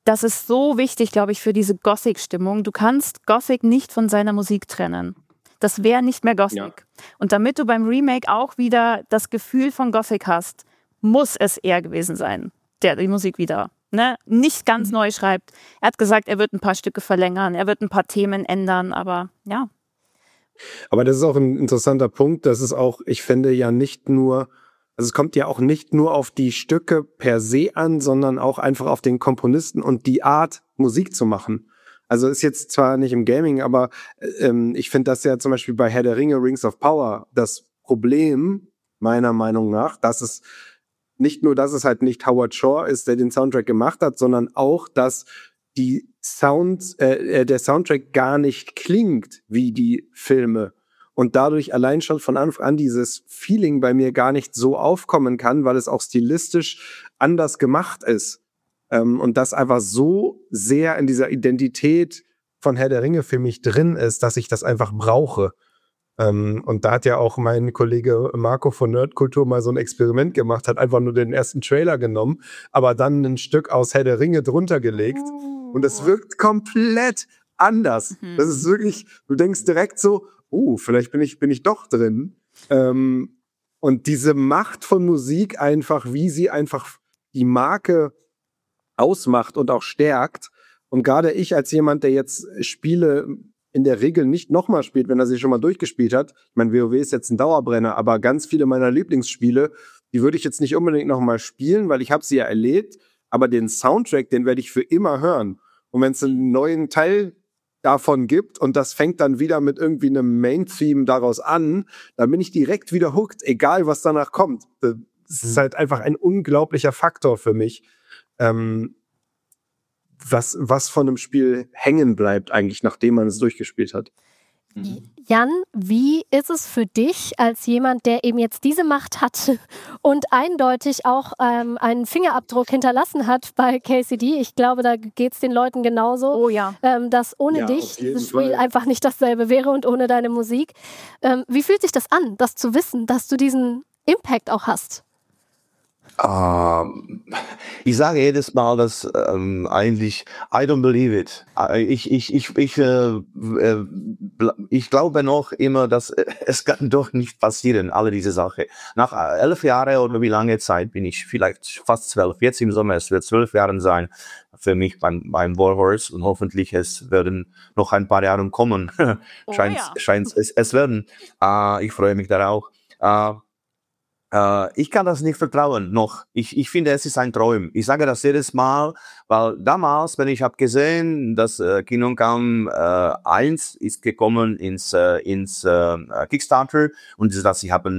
das ist so wichtig, glaube ich, für diese Gothic-Stimmung. Du kannst Gothic nicht von seiner Musik trennen. Das wäre nicht mehr Gothic. Ja. Und damit du beim Remake auch wieder das Gefühl von Gothic hast, muss es er gewesen sein, der die Musik wieder nicht ganz neu schreibt. Er hat gesagt, er wird ein paar Stücke verlängern, er wird ein paar Themen ändern, aber ja. Aber das ist auch ein interessanter Punkt. Das ist auch, ich finde ja nicht nur, also es kommt ja auch nicht nur auf die Stücke per se an, sondern auch einfach auf den Komponisten und die Art, Musik zu machen. Also ist jetzt zwar nicht im Gaming, aber ich finde das ja zum Beispiel bei Herr der Ringe, Rings of Power, das Problem, meiner Meinung nach, dass es nicht nur, dass es halt nicht Howard Shore ist, der den Soundtrack gemacht hat, sondern auch, dass der Soundtrack gar nicht klingt wie die Filme und dadurch allein schon von Anfang an dieses Feeling bei mir gar nicht so aufkommen kann, weil es auch stilistisch anders gemacht ist. Und das einfach so sehr in dieser Identität von Herr der Ringe für mich drin ist, dass ich das einfach brauche. Und da hat ja auch mein Kollege Marco von Nerdkultur mal so ein Experiment gemacht, hat einfach nur den ersten Trailer genommen, aber dann ein Stück aus Herr der Ringe drunter gelegt. Und es wirkt komplett anders. Das ist wirklich, du denkst direkt so, vielleicht bin ich doch drin. Und diese Macht von Musik einfach, wie sie einfach die Marke ausmacht und auch stärkt. Und gerade ich als jemand, der jetzt Spiele in der Regel nicht nochmal spielt, wenn er sie schon mal durchgespielt hat. Ich meine, WoW ist jetzt ein Dauerbrenner, aber ganz viele meiner Lieblingsspiele, die würde ich jetzt nicht unbedingt nochmal spielen, weil ich habe sie ja erlebt, aber den Soundtrack, den werde ich für immer hören. Und wenn es einen neuen Teil davon gibt und das fängt dann wieder mit irgendwie einem Main-Theme daraus an, dann bin ich direkt wieder hooked, egal was danach kommt. Das ist halt einfach ein unglaublicher Faktor für mich. Was von einem Spiel hängen bleibt eigentlich, nachdem man es durchgespielt hat. Jan, wie ist es für dich als jemand, der eben jetzt diese Macht hat und eindeutig auch einen Fingerabdruck hinterlassen hat bei KCD? Ich glaube, da geht es den Leuten genauso, dass ohne dich das Spiel einfach nicht dasselbe wäre und ohne deine Musik. Wie fühlt sich das an, das zu wissen, dass du diesen Impact auch hast? Ich sage jedes Mal, dass eigentlich I don't believe it. Ich glaube noch immer, dass es kann doch nicht passieren, alle diese Sachen. Nach 11 Jahren oder wie lange Zeit bin ich, vielleicht fast 12, jetzt im Sommer, es wird 12 Jahre sein für mich beim Warhorse und hoffentlich es werden noch ein paar Jahre kommen. Scheint es werden. Ich freue mich darauf. Ich kann das nicht vertrauen, noch. Ich finde, es ist ein Traum. Ich sage das jedes Mal, weil damals, wenn ich habe gesehen, dass Kingdom Come 1 ist gekommen ins Kickstarter und dass sie haben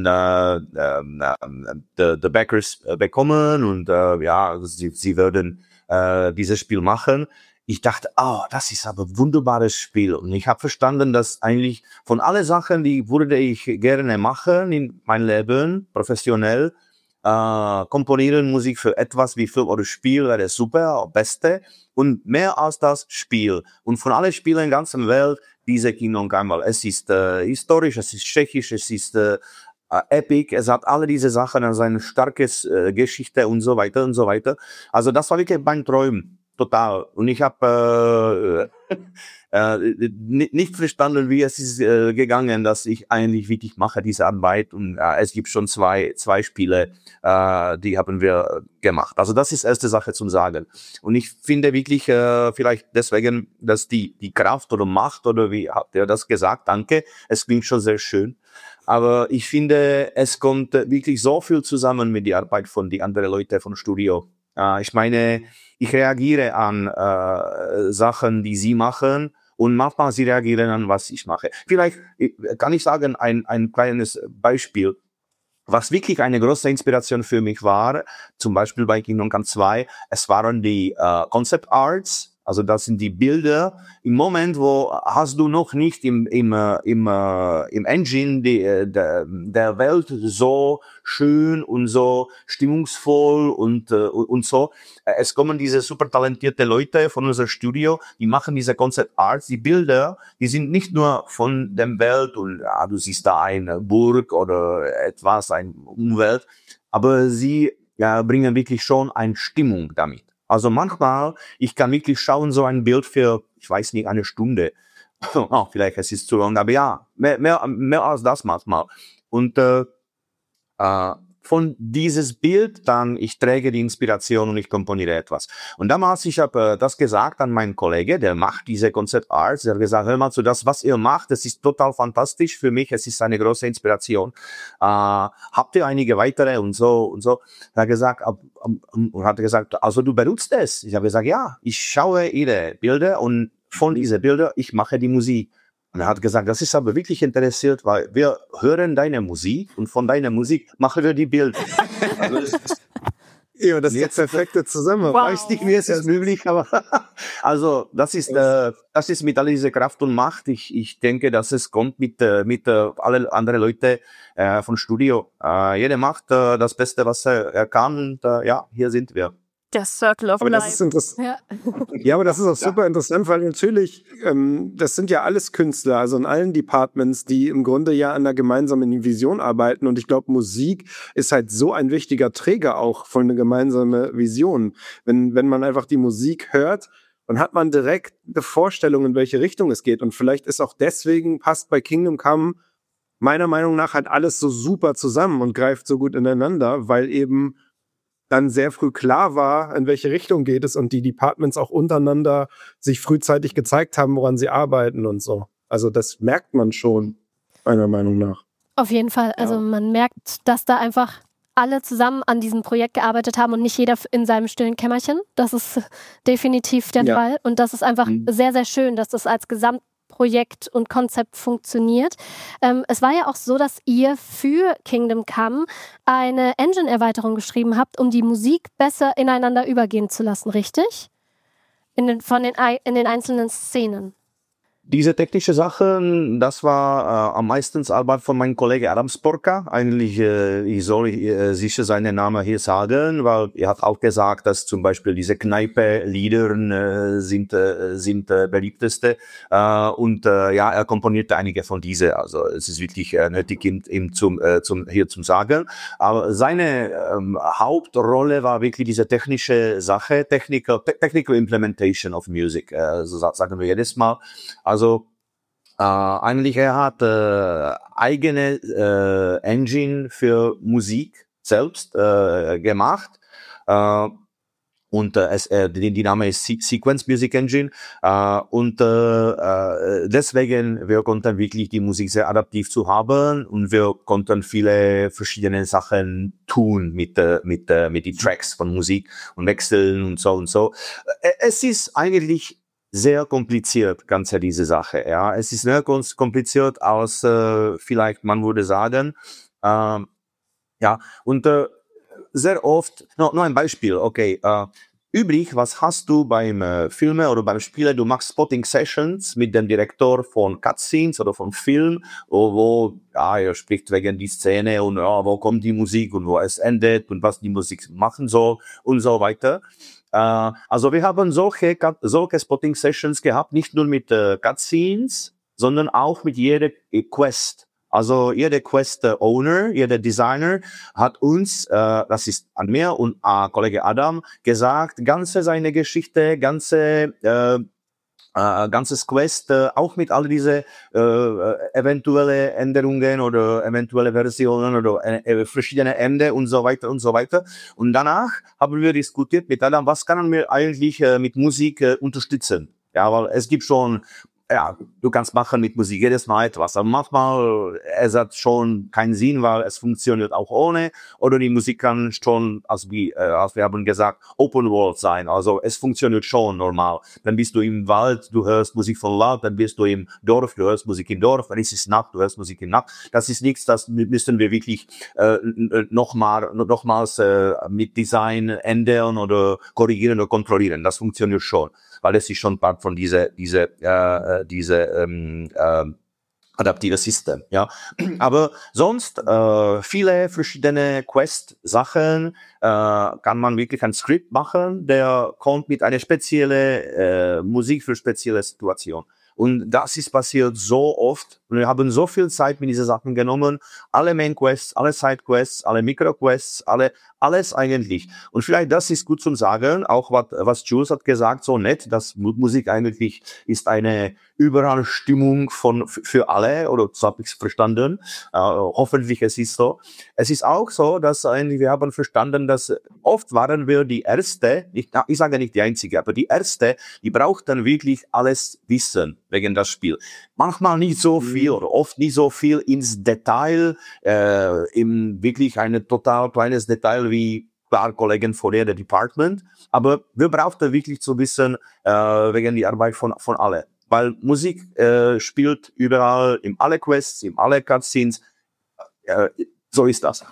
the Backers bekommen und sie würden dieses Spiel machen. Ich dachte, das ist aber ein wunderbares Spiel. Und ich habe verstanden, dass eigentlich von allen Sachen, die würde ich gerne machen in meinem Leben, professionell, komponieren Musik für etwas wie Film oder Spiel wäre super, beste. Und mehr als das Spiel. Und von allen Spielen in der ganzen Welt, diese Kingdom Come, es ist historisch, es ist tschechisch, es ist epic, es hat alle diese Sachen, also eine starke Geschichte und so weiter und so weiter. Also das war wirklich mein Traum. Total. Und ich habe nicht verstanden, wie es ist gegangen, dass ich eigentlich wirklich mache diese Arbeit. Und es gibt schon zwei Spiele, die haben wir gemacht. Also das ist erste Sache zum Sagen. Und ich finde wirklich vielleicht deswegen, dass die Kraft oder Macht oder wie habt ihr das gesagt? Danke. Es klingt schon sehr schön. Aber ich finde, es kommt wirklich so viel zusammen mit der Arbeit von die anderen Leute vom Studio. Ich meine, ich reagiere an Sachen, die sie machen und manchmal sie reagieren an, was ich mache. Vielleicht kann ich sagen, ein kleines Beispiel, was wirklich eine große Inspiration für mich war, zum Beispiel bei Kingdom Come 2, es waren die Concept Arts. Also das sind die Bilder. Im Moment, wo hast du noch nicht im Engine der Welt so schön und so stimmungsvoll und so. Es kommen diese super talentierte Leute von unserem Studio, die machen diese Concept Arts. Die Bilder, die sind nicht nur von der Welt und du siehst da eine Burg oder etwas, eine Umwelt, aber sie bringen wirklich schon eine Stimmung damit. Also manchmal, ich kann wirklich schauen, so ein Bild für, ich weiß nicht, eine Stunde. Oh, vielleicht es ist zu lang, aber ja, mehr als das manchmal. Und von dieses Bild dann, ich träge die Inspiration und ich komponiere etwas. Und damals, ich habe das gesagt an meinen Kollege, der macht diese Concept Arts, der hat gesagt, hör mal zu das, was ihr macht, das ist total fantastisch für mich, es ist eine große Inspiration. Habt ihr einige weitere und so und so? Er hat gesagt, also du benutzt es? Ich habe gesagt, ja, ich schaue ihre Bilder und von diesen Bildern, ich mache die Musik. Und er hat gesagt, das ist aber wirklich interessiert, weil wir hören deine Musik und von deiner Musik machen wir die Bilder. Also Ja, das ist der perfekte Zusammenhang. weiß nicht, wie es ist möglich, aber also das ist mit all dieser Kraft und Macht. Ich denke, dass es kommt mit alle anderen Leute von Studio. Jeder macht das Beste, was er kann. Und ja, hier sind wir. Der Circle of Aber das Life. ist interessant. Ja. Ja, aber das ist auch super interessant, weil natürlich, das sind ja alles Künstler, also in allen Departments, die im Grunde ja an einer gemeinsamen Vision arbeiten. Und ich glaube, Musik ist halt so ein wichtiger Träger auch von einer gemeinsamen Vision. Wenn man einfach die Musik hört, dann hat man direkt eine Vorstellung, in welche Richtung es geht. Und vielleicht ist auch deswegen, passt bei Kingdom Come meiner Meinung nach halt alles so super zusammen und greift so gut ineinander, weil eben dann sehr früh klar war, in welche Richtung geht es und die Departments auch untereinander sich frühzeitig gezeigt haben, woran sie arbeiten und so. Also das merkt man schon, meiner Meinung nach. Auf jeden Fall. Also man merkt, dass da einfach alle zusammen an diesem Projekt gearbeitet haben und nicht jeder in seinem stillen Kämmerchen. Das ist definitiv der Fall. Und das ist einfach sehr, sehr schön, dass das als Gesamtprojekt und Konzept funktioniert. Es war ja auch so, dass ihr für Kingdom Come eine Engine-Erweiterung geschrieben habt, um die Musik besser ineinander übergehen zu lassen, richtig? In den einzelnen Szenen. Diese technische Sachen, das war am meisten Arbeit von meinem Kollegen Adam Sporka. Eigentlich, ich soll sicher seinen Namen hier sagen, weil er hat auch gesagt, dass zum Beispiel diese Kneipe-Lieder sind beliebteste. Und ja, er komponierte einige von diesen. Also es ist wirklich nötig, ihm hier zum sagen. Aber seine Hauptrolle war wirklich diese technische Sache, Technical Implementation of Music, so sagen wir jedes Mal. Also eigentlich er hat eigene Engine für Musik selbst gemacht und die Name ist Sequence Music Engine und deswegen wir konnten wirklich die Musik sehr adaptiv zu haben und wir konnten viele verschiedene Sachen tun mit die Tracks von Musik und wechseln und so und so. Es ist eigentlich sehr kompliziert, ganze diese Sache. Ja, es ist mehr kompliziert als vielleicht man würde sagen. Ja, und sehr oft, nur ein Beispiel, okay, übrig, was hast du beim Filme oder beim Spielen? Du machst Spotting Sessions mit dem Direktor von Cutscenes oder von Film, wo er spricht wegen die Szene und wo kommt die Musik und wo es endet und was die Musik machen soll und so weiter. Also wir haben solche Spotting Sessions gehabt, nicht nur mit Cutscenes, sondern auch mit jeder Quest. Also jeder Quest Owner, jeder Designer hat uns, das ist an mir und Kollege Adam, gesagt, ganze seine Geschichte, ganzes Quest, auch mit all diese eventuelle Änderungen oder eventuelle Versionen oder verschiedene Ende und so weiter und so weiter. Und danach haben wir diskutiert mit Adam, was kann man eigentlich mit Musik unterstützen? Ja, weil es gibt schon, ja, du kannst machen mit Musik jedes Mal etwas, aber manchmal es hat schon keinen Sinn, weil es funktioniert auch ohne, oder die Musik kann schon, als wir haben gesagt, Open World sein, also es funktioniert schon normal. Dann bist du im Wald, du hörst Musik von Laut, dann bist du im Dorf, du hörst Musik im Dorf, wenn es ist Nacht, du hörst Musik in Nacht. Das ist nichts, das müssen wir wirklich nochmals mit Design ändern oder korrigieren oder kontrollieren. Das funktioniert schon, weil es ist schon Part von diese adaptive System, ja. Aber sonst viele verschiedene Quest-Sachen kann man wirklich ein Skript machen, der kommt mit einer spezielle Musik für spezielle Situation. Und das ist passiert so oft Und wir haben so viel Zeit mit diesen Sachen genommen. Alle Main-Quests, alle Side-Quests, alle Micro-Quests, alles eigentlich. Und vielleicht das ist gut zum Sagen, auch was Jules hat gesagt, so nett, dass Musik eigentlich ist eine überall Stimmung für alle, oder so habe ich es verstanden. Hoffentlich es ist so. Es ist auch so, dass wir haben verstanden, dass oft waren wir die Erste, ich sage nicht die Einzige, aber die Erste, die braucht dann wirklich alles wissen wegen das Spiel. Manchmal nicht so viel oder oft nicht so viel ins Detail, wirklich ein total kleines Detail wie klar Kollegen von der Department, aber wir brauchten wirklich zu wissen wegen die Arbeit von alle. Weil Musik spielt überall, in alle Quests, in alle Cutscenes. So ist das.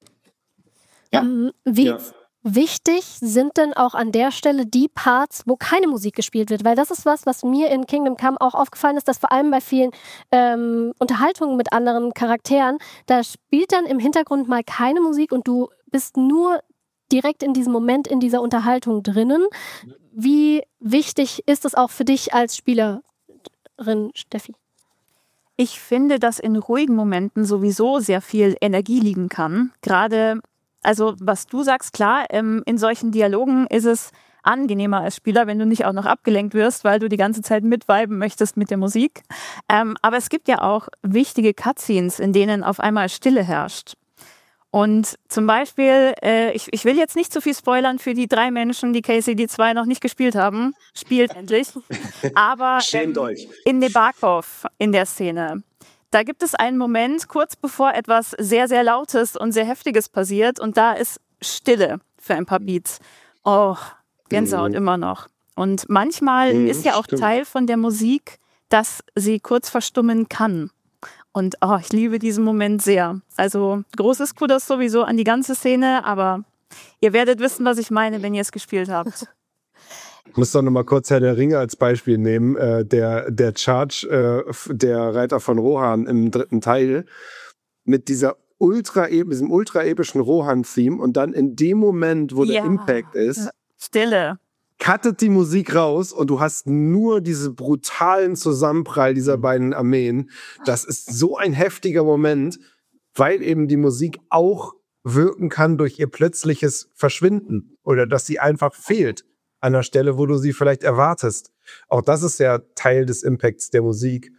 Ja. Wie wichtig sind denn auch an der Stelle die Parts, wo keine Musik gespielt wird? Weil das ist was mir in Kingdom Come auch aufgefallen ist, dass vor allem bei vielen Unterhaltungen mit anderen Charakteren, da spielt dann im Hintergrund mal keine Musik und du bist nur direkt in diesem Moment in dieser Unterhaltung drinnen. Wie wichtig ist es auch für dich als Spielerin, Steffi? Ich finde, dass in ruhigen Momenten sowieso sehr viel Energie liegen kann. Gerade, also was du sagst, klar, in solchen Dialogen ist es angenehmer als Spieler, wenn du nicht auch noch abgelenkt wirst, weil du die ganze Zeit mitviben möchtest mit der Musik. Aber es gibt ja auch wichtige Cutscenes, in denen auf einmal Stille herrscht. Und zum Beispiel, ich will jetzt nicht zu viel spoilern für die 3 Menschen, die KCD2 noch nicht gespielt haben. Spielt endlich. Aber schämt euch. In Nebakov, in der Szene, da gibt es einen Moment, kurz bevor etwas sehr, sehr Lautes und sehr Heftiges passiert. Und da ist Stille für ein paar Beats. Oh, Gänsehaut immer noch. Und manchmal ist ja auch Teil von der Musik, dass sie kurz verstummen kann. Und ich liebe diesen Moment sehr. Also großes Kudos sowieso an die ganze Szene, aber ihr werdet wissen, was ich meine, wenn ihr es gespielt habt. Ich muss doch noch mal kurz Herr der Ringe als Beispiel nehmen. Der Charge der Reiter von Rohan im 3. Teil mit diesem ultra-epischen Rohan-Theme und dann in dem Moment, wo der Impact ist, Stille. Cuttet die Musik raus und du hast nur diese brutalen Zusammenprall dieser beiden Armeen. Das ist so ein heftiger Moment, weil eben die Musik auch wirken kann durch ihr plötzliches Verschwinden oder dass sie einfach fehlt an der Stelle, wo du sie vielleicht erwartest. Auch das ist ja Teil des Impacts der Musik.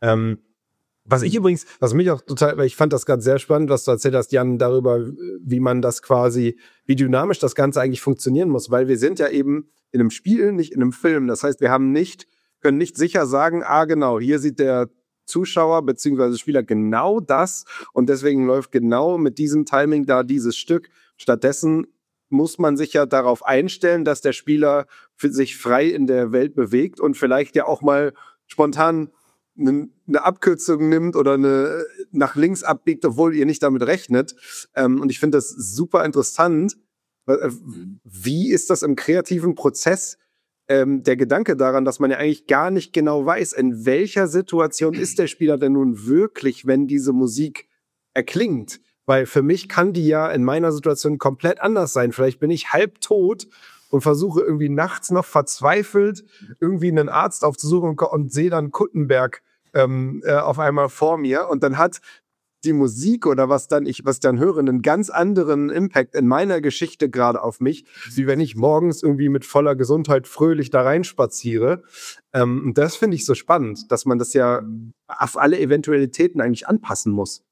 Was mich auch total, weil ich fand das gerade sehr spannend, was du erzählt hast, Jan, darüber, wie dynamisch das Ganze eigentlich funktionieren muss, weil wir sind ja eben in einem Spiel, nicht in einem Film. Das heißt, wir können nicht sicher sagen, genau, hier sieht der Zuschauer bzw. Spieler genau das und deswegen läuft genau mit diesem Timing da dieses Stück. Stattdessen muss man sich ja darauf einstellen, dass der Spieler sich frei in der Welt bewegt und vielleicht ja auch mal spontan eine Abkürzung nimmt oder nach links abbiegt, obwohl ihr nicht damit rechnet. Und ich finde das super interessant. Wie ist das im kreativen Prozess der Gedanke daran, dass man ja eigentlich gar nicht genau weiß, in welcher Situation ist der Spieler denn nun wirklich, wenn diese Musik erklingt? Weil für mich kann die ja in meiner Situation komplett anders sein. Vielleicht bin ich halbtot und versuche irgendwie nachts noch verzweifelt irgendwie einen Arzt aufzusuchen und sehe dann Kuttenberg auf einmal vor mir und dann hat die Musik oder was dann höre, einen ganz anderen Impact in meiner Geschichte gerade auf mich, wie wenn ich morgens irgendwie mit voller Gesundheit fröhlich da reinspaziere. Und das finde ich so spannend, dass man das ja auf alle Eventualitäten eigentlich anpassen muss.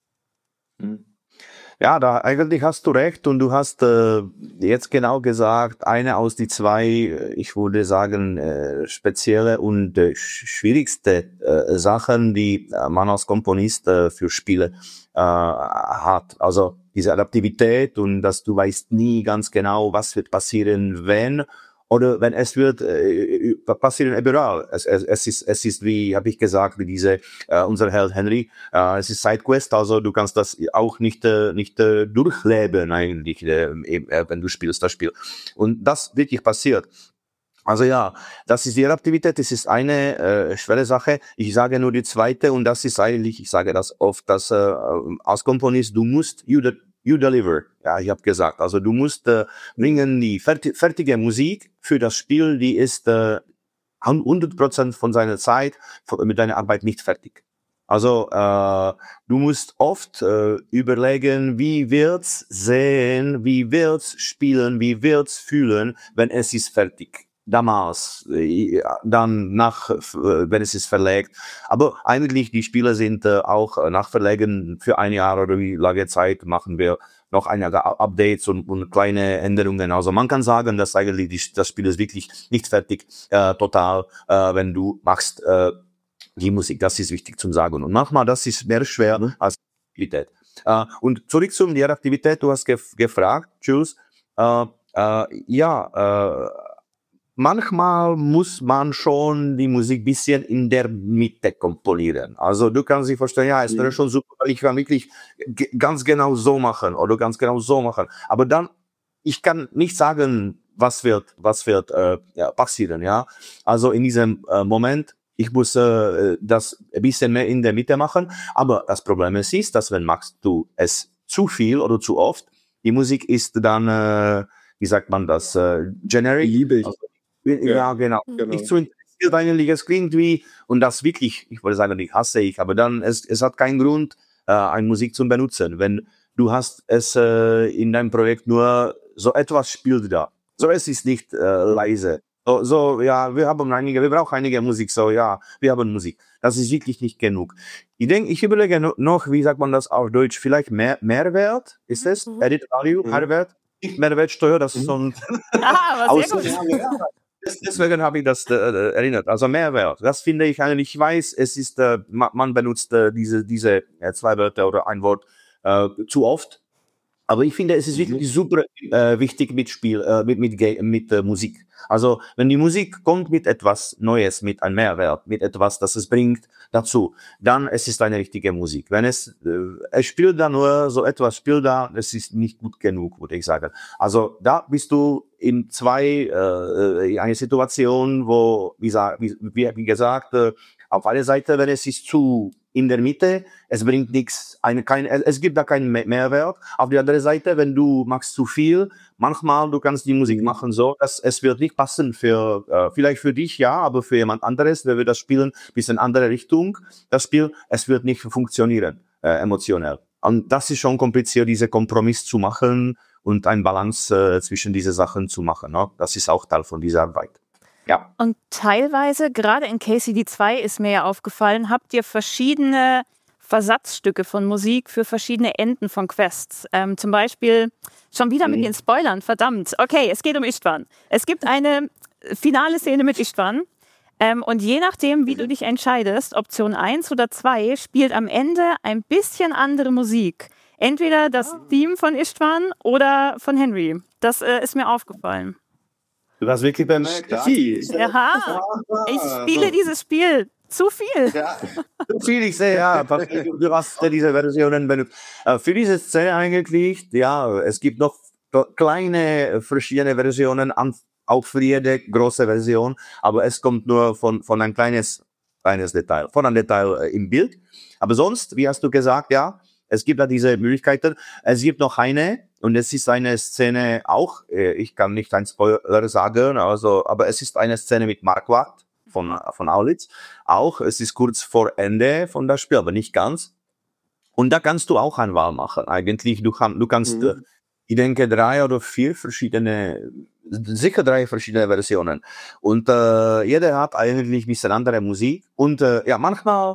Ja, da eigentlich hast du recht und du hast jetzt genau gesagt, eine aus die 2, ich würde sagen, spezielle und schwierigste Sachen, die man als Komponist für Spiele hat. Also diese Adaptivität und dass du weißt nie ganz genau, was wird passieren, wenn es wird passieren überall. Es ist wie, habe ich gesagt, wie unser Held Henry, es ist Sidequest, also du kannst das auch nicht durchleben eigentlich, wenn du spielst das Spiel. Und das wirklich passiert. Also ja, das ist die Adaptivität, das ist eine schwere Sache. Ich sage nur die zweite und das ist eigentlich, ich sage das oft, dass als Komponist, du musst you deliver. Ja, ich habe gesagt, also du musst bringen die fertige Musik für das Spiel, die ist 100% von seiner Zeit mit deiner Arbeit nicht fertig. Also du musst oft überlegen, wie wird's sehen, wie wird's spielen, wie wird's fühlen, wenn es ist fertig. Damals, dann wenn es ist verlegt. Aber eigentlich die Spiele sind auch nach Verlegen für ein Jahr oder wie lange Zeit machen wir noch einige Updates und kleine Änderungen. Also man kann sagen, dass eigentlich das Spiel ist wirklich nicht fertig, total, wenn du machst die Musik. Das ist wichtig zu sagen. Und manchmal, das ist mehr schwer als Aktivität. Und zurück zur Interaktivität, du hast gefragt, Jules. Manchmal muss man schon die Musik bisschen in der Mitte komponieren. Also du kannst dich vorstellen, ja, es wäre schon super, ich kann wirklich ganz genau so machen oder ganz genau so machen. Aber dann, ich kann nicht sagen, was wird passieren, ja. Also in diesem Moment, ich muss das ein bisschen mehr in der Mitte machen. Aber das Problem ist, dass wenn machst du es zu viel oder zu oft, die Musik ist dann, wie sagt man das, generic. Liebig. Also, ja, genau. Nicht zu interessiert eigentlich, es klingt wie, und das wirklich, ich wollte sagen, nicht hasse ich, aber dann, es hat keinen Grund, eine Musik zu benutzen. Wenn du hast es in deinem Projekt nur so etwas spielt da. So, es ist nicht leise. Ja, wir brauchen einige Musik, so, ja, wir haben Musik. Das ist wirklich nicht genug. Ich überlege noch, wie sagt man das auf Deutsch, vielleicht Mehrwert, ist es? Added Value, Mehrwert? Nicht Mehrwertsteuer, das ist so ein aber sehr gut. Deswegen habe ich das erinnert. Also Mehrwert, das finde ich eigentlich, ich weiß, es ist, man benutzt diese zwei Wörter oder ein Wort zu oft. Aber ich finde, es ist wirklich super wichtig mit Musik. Also wenn die Musik kommt mit etwas Neues, mit einem Mehrwert, mit etwas, das es bringt dazu, dann es ist eine richtige Musik. Wenn es spielt da nur so etwas, spielt da, es ist nicht gut genug, würde ich sagen. Also da bist du in eine Situation, wo, wie gesagt, auf einer Seite, wenn es ist zu in der Mitte, es bringt nichts, es gibt da keinen Mehrwert. Auf der anderen Seite, wenn du machst zu viel, manchmal du kannst die Musik machen so, dass es wird nicht passen für vielleicht für dich ja, aber für jemand anderes, der will das spielen, bisschen andere Richtung, das Spiel, es wird nicht funktionieren emotional. Und das ist schon kompliziert, diese Kompromiss zu machen und ein Balance zwischen diese Sachen zu machen. Ne? Das ist auch Teil von dieser Arbeit. Ja. Und teilweise, gerade in KCD2 ist mir ja aufgefallen, habt ihr verschiedene Versatzstücke von Musik für verschiedene Enden von Quests. Zum Beispiel, schon wieder mit den Spoilern, verdammt. Okay, es geht um Istvan. Es gibt eine finale Szene mit Istvan. Und je nachdem, wie du dich entscheidest, Option 1 oder 2, spielt am Ende ein bisschen andere Musik. Entweder das Theme von Istvan oder von Henry. Das ist mir aufgefallen. Du hast wirklich bemerkt. Ja, ich spiele dieses Spiel zu viel. Ja, zu viel, ich sehe, ja. Du hast diese Versionen benutzt. Für diese Szene eigentlich, ja, es gibt noch kleine verschiedene Versionen, auch für jede große Version, aber es kommt nur von ein kleines Detail, von einem Detail im Bild. Aber sonst, wie hast du gesagt, ja, es gibt da diese Möglichkeiten. Es gibt noch eine, und es ist eine Szene auch, ich kann nicht ein Spoiler sagen, also, aber es ist eine Szene mit Marquardt von Aulitz. Auch, es ist kurz vor Ende von das Spiel, aber nicht ganz. Und da kannst du auch eine Wahl machen. Eigentlich, du kannst, ich denke, 3 oder 4 verschiedene, sicher 3 verschiedene Versionen. Und jeder hat eigentlich ein bisschen andere Musik. Und ja, manchmal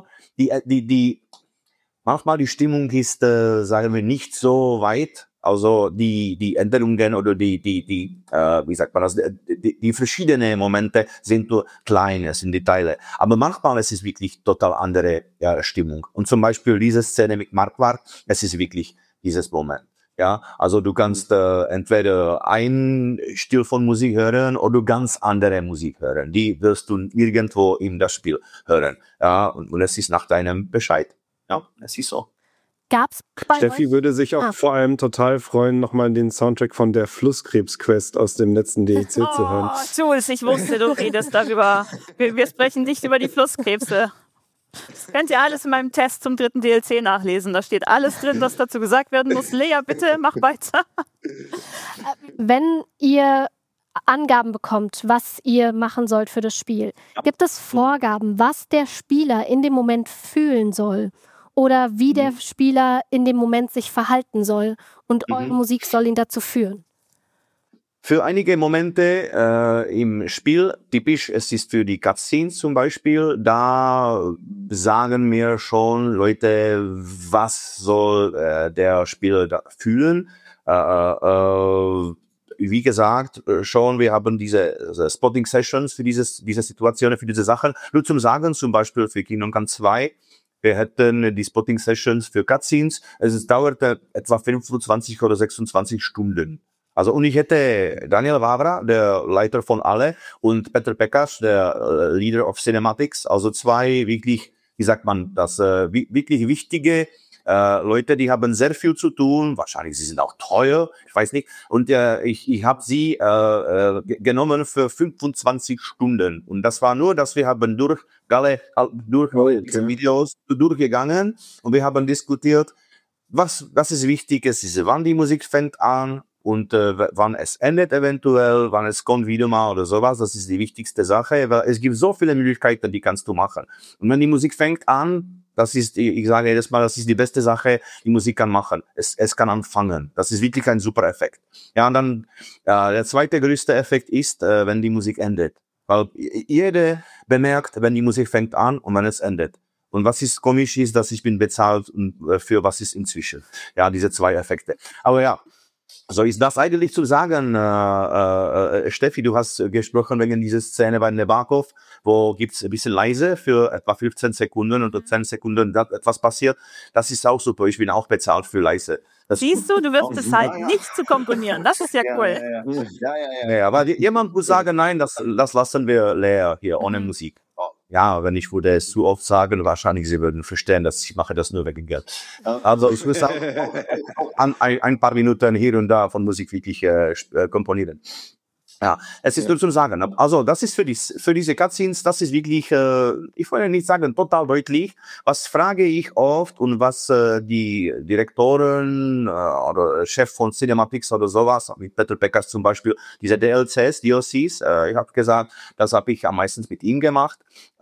die Stimmung ist, sagen wir, nicht so weit. Also die Änderungen oder wie sagt man das, die verschiedenen Momente sind nur klein, es sind Details. Aber manchmal es ist wirklich total andere Stimmung. Und zum Beispiel diese Szene mit Marquardt, es ist wirklich dieses Moment. Ja, also du kannst entweder ein Stil von Musik hören oder ganz andere Musik hören. Die wirst du irgendwo in das Spiel hören. Ja, und es ist nach deinem Bescheid. Ja, es ist so. Gab's bei Steffi euch? würde sich auch vor allem total freuen, nochmal den Soundtrack von der Flusskrebs-Quest aus dem letzten DLC zu hören. Oh, Jules, ich wusste, du redest darüber. Wir sprechen nicht über die Flusskrebse. Das könnt ihr alles in meinem Test zum 3. DLC nachlesen. Da steht alles drin, was dazu gesagt werden muss. Lea, bitte, mach weiter. Wenn ihr Angaben bekommt, was ihr machen sollt für das Spiel, gibt es Vorgaben, was der Spieler in dem Moment fühlen soll oder wie der Spieler in dem Moment sich verhalten soll und eure Musik soll ihn dazu führen? Für einige Momente im Spiel, typisch, es ist für die Cutscenes zum Beispiel, da sagen mir schon Leute, was soll der Spieler da fühlen. Wie gesagt, schon, wir haben diese Spotting-Sessions für diese Situationen, für diese Sachen. Nur zum Sagen, zum Beispiel für Kingdom Come 2, wir hätten die Spotting-Sessions für Cutscenes. Es dauerte etwa 25 oder 26 Stunden. Also, und ich hätte Daniel Vavra, der Leiter von Alle, und Petr Pekas, der Leader of Cinematics, also zwei wirklich, wie sagt man das, wirklich wichtige Leute, die haben sehr viel zu tun, wahrscheinlich sie sind auch teuer, ich weiß nicht, und ich habe sie genommen für 25 Stunden und das war nur, dass wir haben durch diese Videos durchgegangen und wir haben diskutiert, was ist wichtig, ist, wann die Musik fängt an und wann es endet eventuell, wann es kommt wieder mal oder sowas, das ist die wichtigste Sache, weil es gibt so viele Möglichkeiten, die kannst du machen. Und wenn die Musik fängt an, das ist, ich sage jedes Mal, das ist die beste Sache, die Musik kann machen. Es kann anfangen. Das ist wirklich ein super Effekt. Ja, und dann der zweite größte Effekt ist, wenn die Musik endet. Weil jeder bemerkt, wenn die Musik fängt an und wenn es endet. Und was ist komisch ist, dass ich bin bezahlt für was ist inzwischen. Ja, diese zwei Effekte. Aber ja, so ist das eigentlich zu sagen. Steffi, du hast gesprochen wegen dieser Szene bei Nebakov, wo gibt's ein bisschen leise für etwa 15 Sekunden oder 10 Sekunden da etwas passiert. Das ist auch super. Ich bin auch bezahlt für leise. Das Siehst du, du wirst bezahlt, nicht zu komponieren. Das ist ja cool. Ja, aber jemand muss sagen, nein, das lassen wir leer hier, ohne Musik. Ja, wenn ich würde es zu oft sagen, wahrscheinlich sie würden verstehen, dass ich mache das nur wegen Geld. Also ich muss auch ein paar Minuten hier und da von Musik wirklich komponieren. Ja, es ist nur zu sagen. Also das ist für diese Cutscenes, das ist wirklich, ich wollte nicht sagen total deutlich. Was frage ich oft und was die Direktoren oder Chef von Cinematics oder sowas, mit Petr Pekas zum Beispiel, diese DLCs, ich habe gesagt, das habe ich am meisten mit ihm gemacht.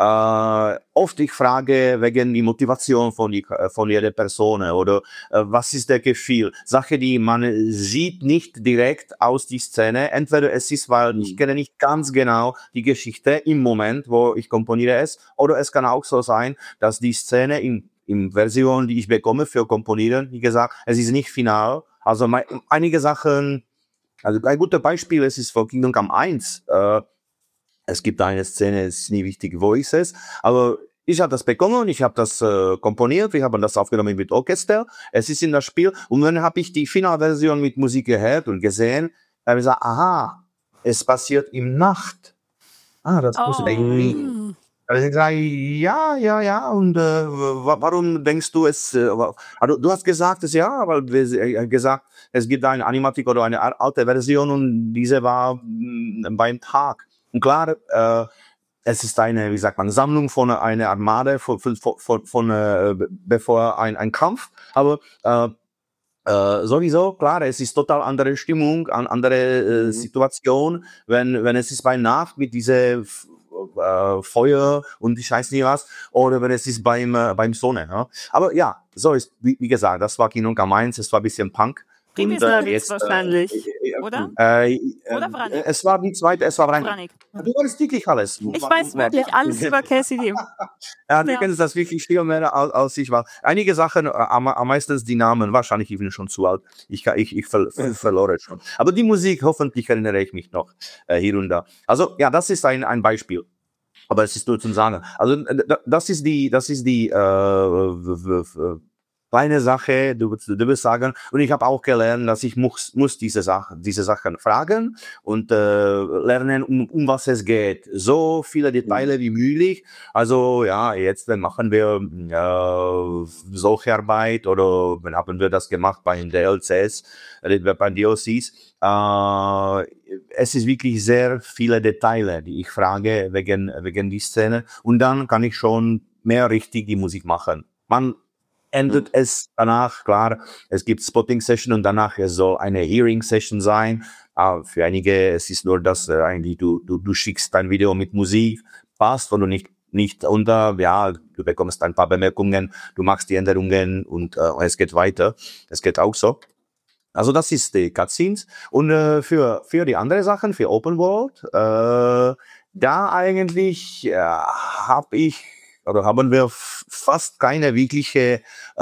Oft ich frage wegen die Motivation von jeder Person oder was ist der Gefühl. Sache, die man sieht nicht direkt aus die Szene. Entweder es ist, weil ich kenne nicht ganz genau die Geschichte im Moment, wo ich komponiere es, oder es kann auch so sein, dass die Szene in Version, die ich bekomme für Komponieren, wie gesagt, es ist nicht final. Also einige Sachen, also ein gutes Beispiel, es ist von Kingdom Come 1, es gibt eine Szene, es ist nie wichtig, wo ist es, aber ich habe das bekommen, ich habe das komponiert, wir haben das aufgenommen mit Orchester, es ist in das Spiel und dann habe ich die Finalversion mit Musik gehört und gesehen, habe ich gesagt, aha, es passiert im Nacht. Das muss irgendwie. Also ich gesagt, ja, und warum denkst du es, also du hast gesagt, es ja, weil wir gesagt, es gibt eine Animatik oder eine alte Version und diese war beim Tag. Und klar, es ist eine, wie sagt man, Sammlung von einer Armade bevor ein Kampf, aber sowieso, klar, es ist total andere Stimmung, andere Situation, wenn es ist bei Nacht mit diese Feuer und ich weiß nicht was, oder wenn es ist beim Sonne. Ja? Aber ja, so ist, wie gesagt, das war Kingdom Come 1, es war ein bisschen Punk. Jetzt wahrscheinlich, oder? Oder Vranik? Es war die zweite, es war Vranik. Du weißt wirklich alles. Ich weiß wirklich alles über Cassidy. Ja, du kennst das wirklich viel mehr als ich war. Einige Sachen, am meisten die Namen, wahrscheinlich ich bin schon zu alt. Ich verlor es schon. Aber die Musik, hoffentlich erinnere ich mich noch hier und da. Also ja, das ist ein Beispiel. Aber es ist nur zum Sagen. Also das ist die kleine Sache, du wirst sagen, und ich habe auch gelernt, dass ich muss diese Sachen fragen und lernen, um was es geht. So viele Details wie möglich. Also ja, jetzt machen wir solche Arbeit oder haben wir das gemacht bei den DLCs, bei DLCs. Es ist wirklich sehr viele Details, die ich frage wegen die Szene und dann kann ich schon mehr richtig die Musik machen. endet es danach, klar, es gibt Spotting-Session und danach es soll eine Hearing-Session sein. Für einige, es ist nur das, eigentlich, du schickst dein Video mit Musik, passt, wenn du nicht unter, ja, du bekommst ein paar Bemerkungen, du machst die Änderungen und es geht weiter. Es geht auch so. Also das ist die Cutscenes. Und für die andere Sachen, für Open World, da eigentlich haben wir fast keine wirkliche,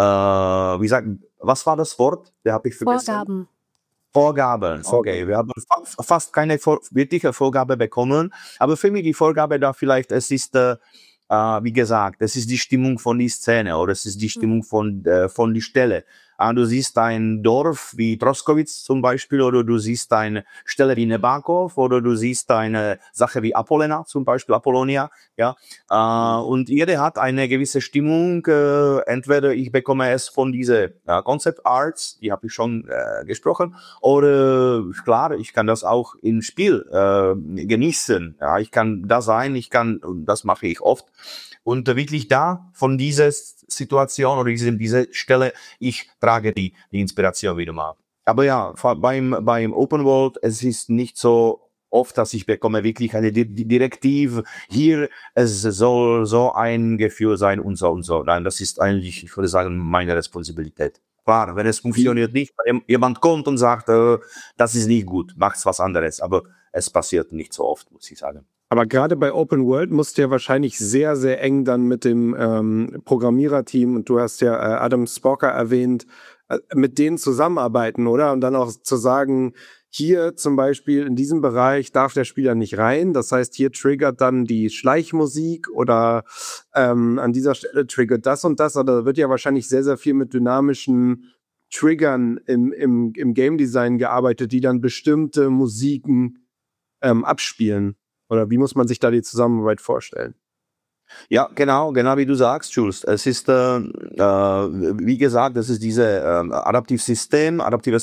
was war das Wort? Da habe ich vergessen. Vorgaben. Okay, wir haben fast keine wirkliche Vorgabe bekommen. Aber für mich die Vorgabe da vielleicht, es ist, wie gesagt, es ist die Stimmung von die Szene oder es ist die Stimmung von die Stelle. Du siehst ein Dorf wie Troskowitz zum Beispiel oder du siehst eine Stelle wie Nebakov oder du siehst eine Sache wie Apollona zum Beispiel, Apollonia, ja. Und jeder hat eine gewisse Stimmung. Entweder ich bekomme es von diese Concept Arts, die habe ich schon gesprochen, oder klar, ich kann das auch im Spiel genießen. Ja, ich kann da sein, und das mache ich oft. Und wirklich da, von dieser Situation oder dieser Stelle, ich trage die Inspiration wieder mal. Aber ja, beim Open World, es ist nicht so oft, dass ich bekomme wirklich eine Direktive, hier, es soll so ein Gefühl sein und so und so. Nein, das ist eigentlich, ich würde sagen, meine Responsabilität. Klar, wenn es funktioniert nicht, wenn jemand kommt und sagt, das ist nicht gut, macht's was anderes. Aber es passiert nicht so oft, muss ich sagen. Aber gerade bei Open World musst du ja wahrscheinlich sehr, sehr eng dann mit dem Programmiererteam, und du hast ja Adam Spocker erwähnt, mit denen zusammenarbeiten, oder? Und dann auch zu sagen, hier zum Beispiel in diesem Bereich darf der Spieler nicht rein. Das heißt, hier triggert dann die Schleichmusik oder an dieser Stelle triggert das und das. Oder da wird ja wahrscheinlich sehr, sehr viel mit dynamischen Triggern im Game Design gearbeitet, die dann bestimmte Musiken abspielen. Oder wie muss man sich da die Zusammenarbeit vorstellen? Ja, genau wie du sagst, Jules. Es ist, wie gesagt, das ist diese adaptives System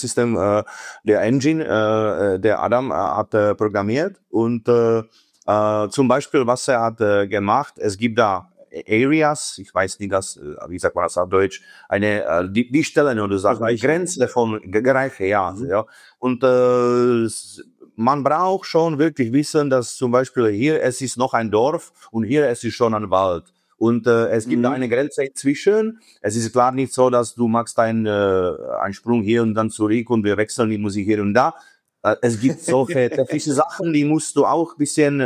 der Engine, der Adam hat programmiert. Und zum Beispiel, was er hat gemacht, es gibt da Areas, ich weiß nicht, wie sagt man das auf Deutsch, die Stellen, oder du sagst, die Grenze von Bereiche, ja. Und man braucht schon wirklich wissen, dass zum Beispiel hier es ist noch ein Dorf und hier es ist schon ein Wald. Und es gibt da eine Grenze zwischen. Es ist klar nicht so, dass du machst einen Sprung hier und dann zurück und wir wechseln die Musik hier und da. Es gibt solche technische Sachen, die musst du auch ein bisschen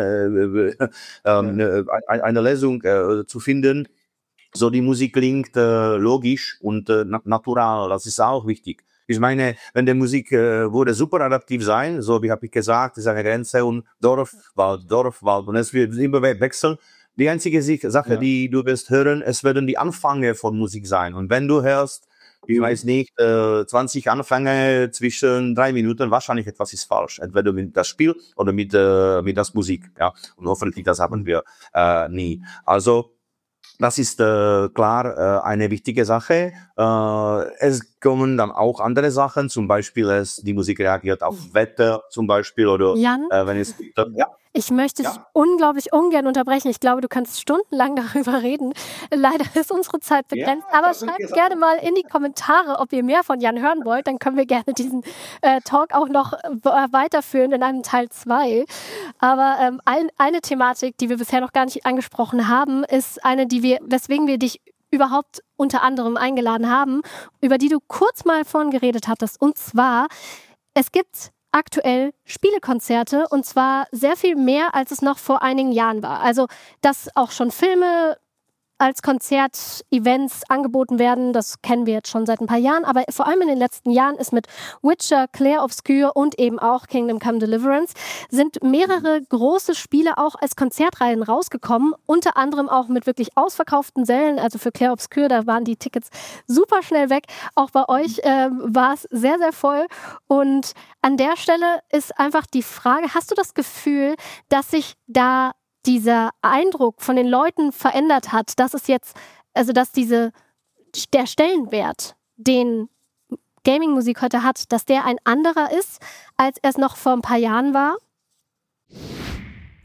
eine Lösung zu finden. So die Musik klingt logisch und natural. Das ist auch wichtig. Ich meine, wenn die Musik würde super adaptiv sein, so wie habe ich gesagt, ist eine Grenze und Dorf, Wald und es wird immer wechseln. Die einzige Sache, die du wirst hören, es werden die Anfänge von Musik sein. Und wenn du hörst, ich weiß nicht, 20 Anfänge zwischen 3 Minuten, wahrscheinlich etwas ist falsch. Entweder mit das Spiel oder mit das Musik. Ja, und hoffentlich das haben wir nie. Also das ist klar eine wichtige Sache. Es kommen dann auch andere Sachen, zum Beispiel die Musik reagiert auf Wetter zum Beispiel oder Jan, wenn es ich möchte dich unglaublich ungern unterbrechen. Ich glaube, du kannst stundenlang darüber reden. Leider ist unsere Zeit begrenzt. Aber schreibt gerne mal in die Kommentare, ob ihr mehr von Jan hören wollt. Dann können wir gerne diesen Talk auch noch weiterführen in einem Teil 2. Aber eine Thematik, die wir bisher noch gar nicht angesprochen haben, ist eine, weswegen wir dich überhaupt unter anderem eingeladen haben, über die du kurz mal vorhin geredet hattest. Und zwar, es gibt aktuell Spielekonzerte, und zwar sehr viel mehr, als es noch vor einigen Jahren war. Also, dass auch schon Filme als Konzertevents angeboten werden, das kennen wir jetzt schon seit ein paar Jahren, aber vor allem in den letzten Jahren ist mit Witcher, Clair Obscur und eben auch Kingdom Come Deliverance sind mehrere große Spiele auch als Konzertreihen rausgekommen, unter anderem auch mit wirklich ausverkauften Sälen, also für Clair Obscur, da waren die Tickets super schnell weg. Auch bei euch war es sehr, sehr voll, und an der Stelle ist einfach die Frage, hast du das Gefühl, dass sich da dieser Eindruck von den Leuten verändert hat, dass es jetzt, also dass der Stellenwert, den Gaming-Musik heute hat, dass der ein anderer ist, als er es noch vor ein paar Jahren war?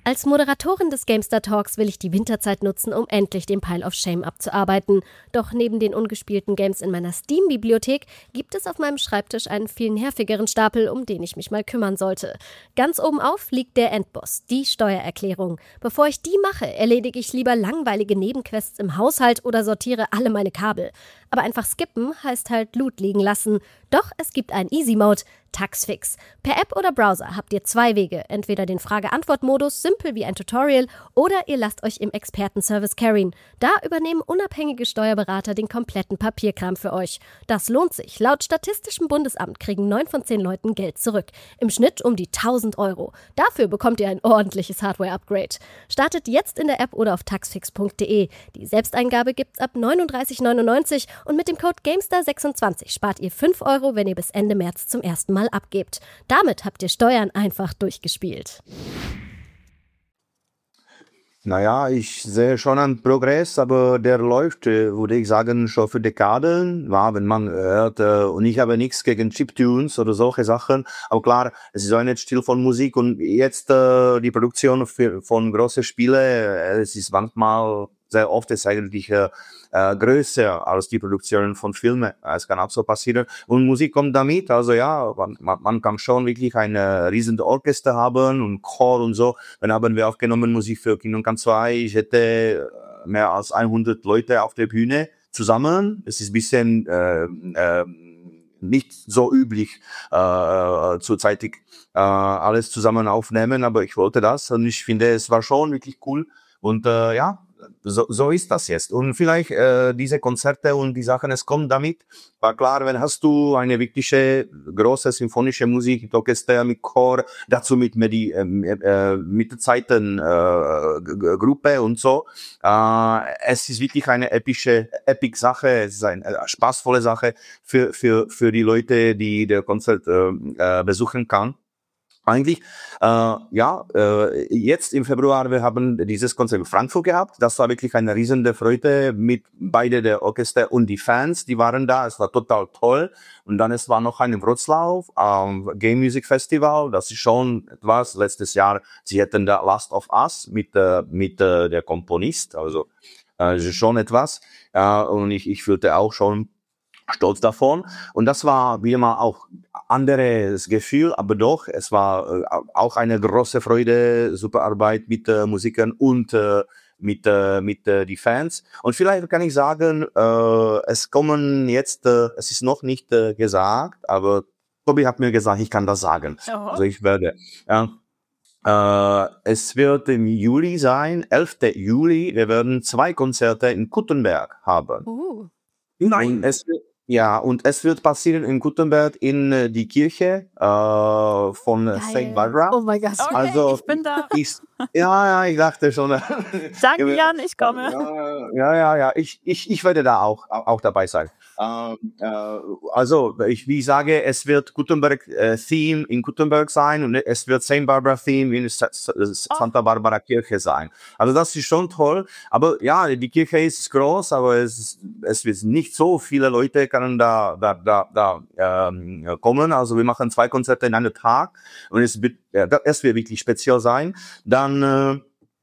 Als Moderatorin des GameStar Talks will ich die Winterzeit nutzen, um endlich den Pile of Shame abzuarbeiten. Doch neben den ungespielten Games in meiner Steam-Bibliothek gibt es auf meinem Schreibtisch einen viel nervigeren Stapel, um den ich mich mal kümmern sollte. Ganz oben auf liegt der Endboss, die Steuererklärung. Bevor ich die mache, erledige ich lieber langweilige Nebenquests im Haushalt oder sortiere alle meine Kabel. Aber einfach skippen heißt halt Loot liegen lassen. Doch es gibt einen Easy-Mode, Taxfix. Per App oder Browser habt ihr 2 Wege. Entweder den Frage-Antwort-Modus, simpel wie ein Tutorial, oder ihr lasst euch im Expertenservice carryen. Da übernehmen unabhängige Steuerberater den kompletten Papierkram für euch. Das lohnt sich. Laut Statistischem Bundesamt kriegen 9 von 10 Leuten Geld zurück. Im Schnitt um die 1.000 Euro. Dafür bekommt ihr ein ordentliches Hardware-Upgrade. Startet jetzt in der App oder auf taxfix.de. Die Selbsteingabe gibt's ab 39,99 und mit dem Code GameStar26 spart ihr 5 Euro, wenn ihr bis Ende März zum ersten Mal abgebt. Damit habt ihr Steuern einfach durchgespielt. Naja, ich sehe schon einen Progress, aber der läuft, würde ich sagen, schon für Dekaden. Ja, wenn man hört, und ich habe nichts gegen Chiptunes oder solche Sachen, aber klar, es ist auch nicht still von Musik und jetzt die Produktion von großen Spielen, es ist manchmal, sehr oft ist eigentlich größer als die Produktion von Filmen. Es kann auch so passieren. Und Musik kommt damit. Also ja, man kann schon wirklich ein riesen Orchester haben und Chor und so. Dann haben wir aufgenommen Musik für Kingdom Come 2. Ich hätte mehr als 100 Leute auf der Bühne zusammen. Es ist ein bisschen nicht so üblich, zurzeitig alles zusammen aufnehmen, aber ich wollte das und ich finde, es war schon wirklich cool. Und ja, so ist das jetzt. Und vielleicht diese Konzerte und die Sachen, es kommt damit. War klar, wenn hast du eine wirkliche große symphonische Musik mit Orchester, mit Chor, dazu mit der zweiten Gruppe und so. Es ist wirklich eine epic Sache. Es ist eine spaßvolle Sache für die Leute, die der Konzert besuchen kann. Eigentlich, jetzt im Februar, wir haben dieses Konzert in Frankfurt gehabt. Das war wirklich eine riesige Freude mit beide der Orchester und die Fans, die waren da. Es war total toll. Und dann es war noch ein in Wroclaw, Game Music Festival. Das ist schon etwas. Letztes Jahr, sie hätten da Last of Us mit der Komponist. Also, ist schon etwas. Und ich fühlte auch schon stolz davon. Und das war wieder mal auch anderes Gefühl, aber doch, es war auch eine große Freude, super Arbeit mit Musikern und mit die Fans. Und vielleicht kann ich sagen, es kommen jetzt, es ist noch nicht gesagt, aber Tobi hat mir gesagt, ich kann das sagen. Oh. Also ich werde. Es wird im Juli sein, 11. Juli, wir werden 2 Konzerte in Kuttenberg haben. Nein, und es wird passieren in Gutenberg in die Kirche von St. Barbara. Oh mein Gott. Okay, also ich bin da. ich dachte schon. Danke, Jan, ich komme. Ja, ich werde da auch dabei sein. Also, wie ich sage, es wird Gutenberg-Theme in Gutenberg sein und es wird St. Barbara-Theme in Santa Barbara Kirche sein. Also das ist schon toll. Aber ja, die Kirche ist groß, aber es wird nicht so viele Leute können da kommen. Also wir machen 2 Konzerte in einem Tag und es wird wirklich speziell sein. Dann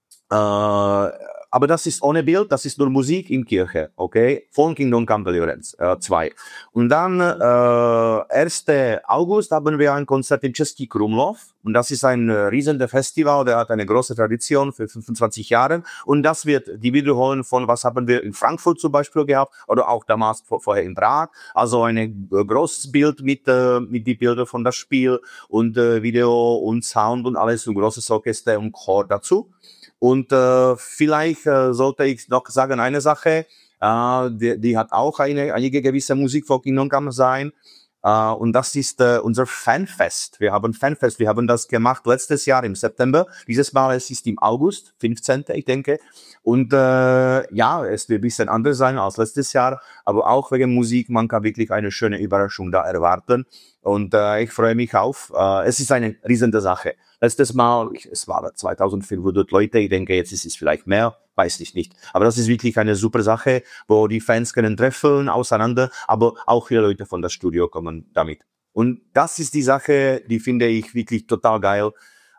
aber das ist ohne Bild, das ist nur Musik in Kirche, okay? Von Kingdom Come Deliverance 2. Und dann 1. August haben wir ein Konzert in Český Krumlov. Und das ist ein riesiger Festival, der hat eine große Tradition für 25 Jahre. Und das wird die Wiederholen von, was haben wir in Frankfurt zum Beispiel gehabt, oder auch damals vorher in Prag. Also ein großes Bild mit die Bilder von das Spiel und Video und Sound und alles, ein großes Orchester und Chor dazu. Und vielleicht sollte ich noch sagen, eine Sache, die hat auch einige gewisse Musik von Kingdom Come sein. Und das ist unser Fanfest. Wir haben das gemacht letztes Jahr im September. Dieses Mal es ist im August, 15. ich denke. Und es wird ein bisschen anders sein als letztes Jahr, aber auch wegen Musik, man kann wirklich eine schöne Überraschung da erwarten. Und ich freue mich auf. Es ist eine riesige Sache. Letztes Mal, es waren 2500 Leute, ich denke, jetzt ist es vielleicht mehr, weiß ich nicht. Aber das ist wirklich eine super Sache, wo die Fans können treffen, auseinander, aber auch viele Leute von das Studio kommen damit. Und das ist die Sache, die finde ich wirklich total geil.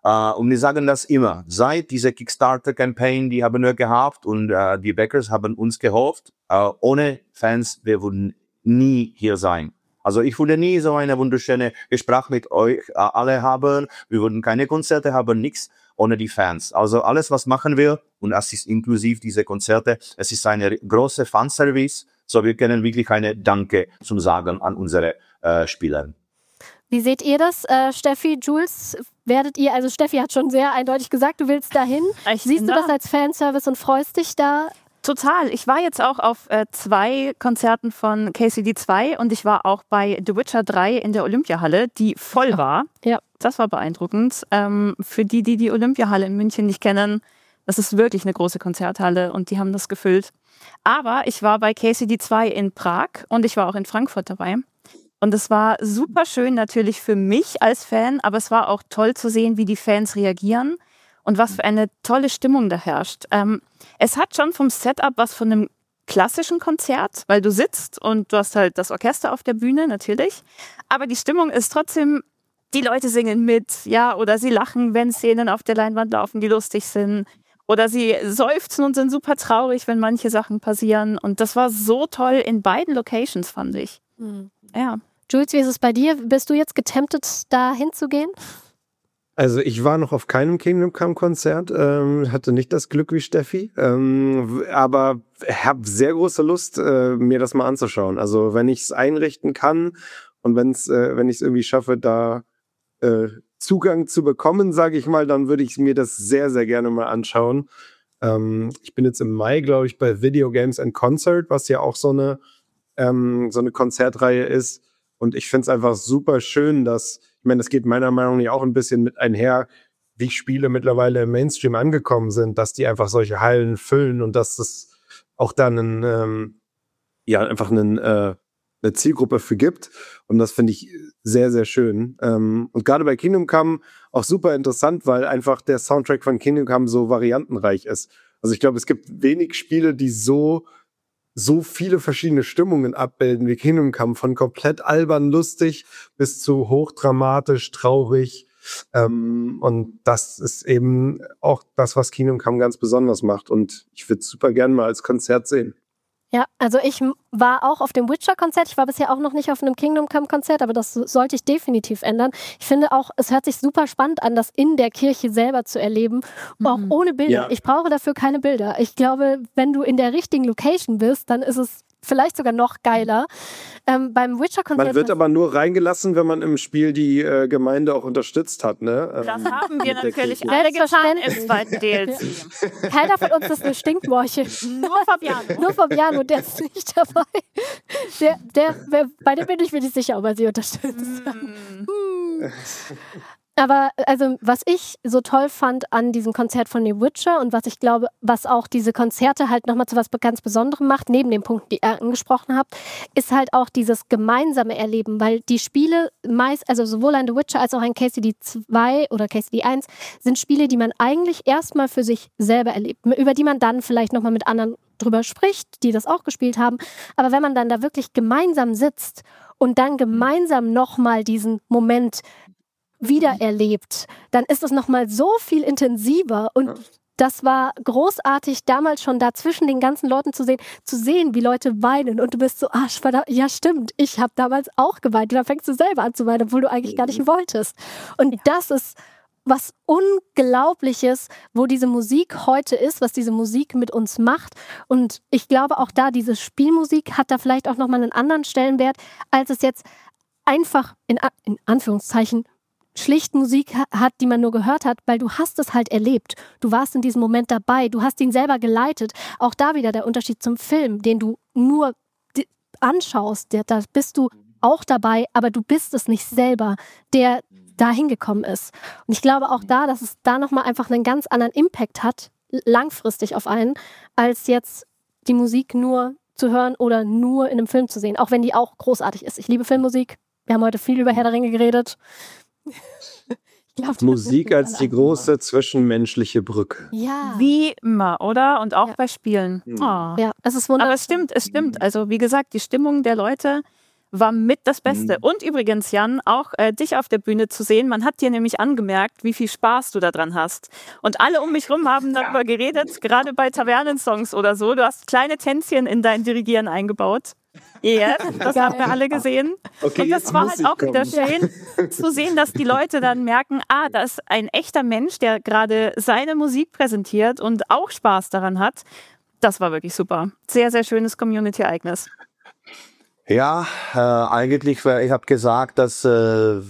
Und die sagen das immer. Seit dieser Kickstarter-Campaign, die haben wir gehabt und die Backers haben uns gehofft, ohne Fans, wir würden nie hier sein. Also ich würde nie so eine wunderschöne Gespräch mit euch alle haben. Wir würden keine Konzerte haben, nichts ohne die Fans. Also alles, was machen wir, und es ist inklusiv diese Konzerte, es ist eine große Fanservice. So wir können wirklich eine Danke zum Sagen an unsere Spieler. Wie seht ihr das, Steffi, Jules? Werdet ihr, also Steffi hat schon sehr eindeutig gesagt, du willst dahin. Siehst du das als Fanservice und freust dich da? Total. Ich war jetzt auch auf 2 Konzerten von KCD2 und ich war auch bei The Witcher 3 in der Olympiahalle, die voll war. Ja. Das war beeindruckend. Für die Olympiahalle in München nicht kennen, das ist wirklich eine große Konzerthalle und die haben das gefüllt. Aber ich war bei KCD2 in Prag und ich war auch in Frankfurt dabei. Und es war super schön natürlich für mich als Fan, aber es war auch toll zu sehen, wie die Fans reagieren und was für eine tolle Stimmung da herrscht. Es hat schon vom Setup was von einem klassischen Konzert, weil du sitzt und du hast halt das Orchester auf der Bühne, natürlich. Aber die Stimmung ist trotzdem, die Leute singen mit, ja, oder sie lachen, wenn Szenen auf der Leinwand laufen, die lustig sind. Oder sie seufzen und sind super traurig, wenn manche Sachen passieren. Und das war so toll in beiden Locations, fand ich. Ja. Jules, wie ist es bei dir? Bist du jetzt getemptet, da hinzugehen? Also ich war noch auf keinem Kingdom Come Konzert, hatte nicht das Glück wie Steffi, aber habe sehr große Lust, mir das mal anzuschauen. Also wenn ich es einrichten kann und wenn ich es irgendwie schaffe, da Zugang zu bekommen, sage ich mal, dann würde ich mir das sehr, sehr gerne mal anschauen. Ich bin jetzt im Mai, glaube ich, bei Video Games and Concert, was ja auch so eine Konzertreihe ist. Und ich finde es einfach super schön, dass, ich meine, das geht meiner Meinung nach auch ein bisschen mit einher, wie Spiele mittlerweile im Mainstream angekommen sind, dass die einfach solche Hallen füllen und dass es auch dann einfach eine Zielgruppe für gibt. Und das finde ich sehr, sehr schön. Und gerade bei Kingdom Come auch super interessant, weil einfach der Soundtrack von Kingdom Come so variantenreich ist. Also ich glaube, es gibt wenig Spiele, die so viele verschiedene Stimmungen abbilden wie Kingdom Come, von komplett albern lustig bis zu hochdramatisch, traurig. Und das ist eben auch das, was Kingdom Come ganz besonders macht. Und ich würde es super gerne mal als Konzert sehen. Ja, also ich war auch auf dem Witcher-Konzert. Ich war bisher auch noch nicht auf einem Kingdom Come-Konzert, aber das sollte ich definitiv ändern. Ich finde auch, es hört sich super spannend an, das in der Kirche selber zu erleben, auch ohne Bilder. Ja. Ich brauche dafür keine Bilder. Ich glaube, wenn du in der richtigen Location bist, dann ist es vielleicht sogar noch geiler. Beim Witcher-Konzert... Man wird aber nur reingelassen, wenn man im Spiel die Gemeinde auch unterstützt hat, ne? Das haben wir natürlich alle getan im zweiten DLC. Keiner von uns ist eine Stinkmorche. Nur Fabiano, der ist nicht dabei. Bei dem bin ich mir nicht sicher, ob er sie unterstützt. Aber also, was ich so toll fand an diesem Konzert von The Witcher und was ich glaube, was auch diese Konzerte halt nochmal zu was ganz Besonderem macht, neben den Punkten, die ihr angesprochen habt, ist halt auch dieses gemeinsame Erleben, weil die Spiele meist, also sowohl ein The Witcher als auch ein KCD 2 oder KCD 1 sind Spiele, die man eigentlich erstmal für sich selber erlebt, über die man dann vielleicht nochmal mit anderen drüber spricht, die das auch gespielt haben. Aber wenn man dann da wirklich gemeinsam sitzt und dann gemeinsam nochmal diesen Moment wiedererlebt, dann ist es nochmal so viel intensiver und das war großartig, damals schon da zwischen den ganzen Leuten zu sehen, wie Leute weinen und du bist so, ja stimmt, ich habe damals auch geweint und dann fängst du selber an zu weinen, obwohl du eigentlich gar nicht wolltest. Und das ist was Unglaubliches, wo diese Musik heute ist, was diese Musik mit uns macht. Und ich glaube auch da, diese Spielmusik hat da vielleicht auch nochmal einen anderen Stellenwert, als es jetzt einfach in Anführungszeichen schlicht Musik hat, die man nur gehört hat, weil du hast es halt erlebt. Du warst in diesem Moment dabei, du hast ihn selber geleitet. Auch da wieder der Unterschied zum Film, den du nur anschaust, da bist du auch dabei, aber du bist es nicht selber, der da hingekommen ist. Und ich glaube auch da, dass es da nochmal einfach einen ganz anderen Impact hat, langfristig auf einen, als jetzt die Musik nur zu hören oder nur in einem Film zu sehen, auch wenn die auch großartig ist. Ich liebe Filmmusik. Wir haben heute viel über Herr der Ringe geredet. Musik als die große zwischenmenschliche Brücke. Ja. Wie immer, oder? Und auch bei Spielen. Oh. Ja, es ist wunderbar. Aber es stimmt. Also wie gesagt, die Stimmung der Leute war mit das Beste. Und übrigens, Jan, auch dich auf der Bühne zu sehen, man hat dir nämlich angemerkt, wie viel Spaß du daran hast. Und alle um mich rum haben darüber geredet, gerade bei Tavernensongs oder so. Du hast kleine Tänzchen in dein Dirigieren eingebaut. Yes, das haben wir alle gesehen. Okay, und das war halt auch wieder schön zu sehen, dass die Leute dann merken, da ist ein echter Mensch, der gerade seine Musik präsentiert und auch Spaß daran hat. Das war wirklich super. Sehr, sehr schönes Community-Ereignis. Ja, eigentlich, ich habe gesagt, dass es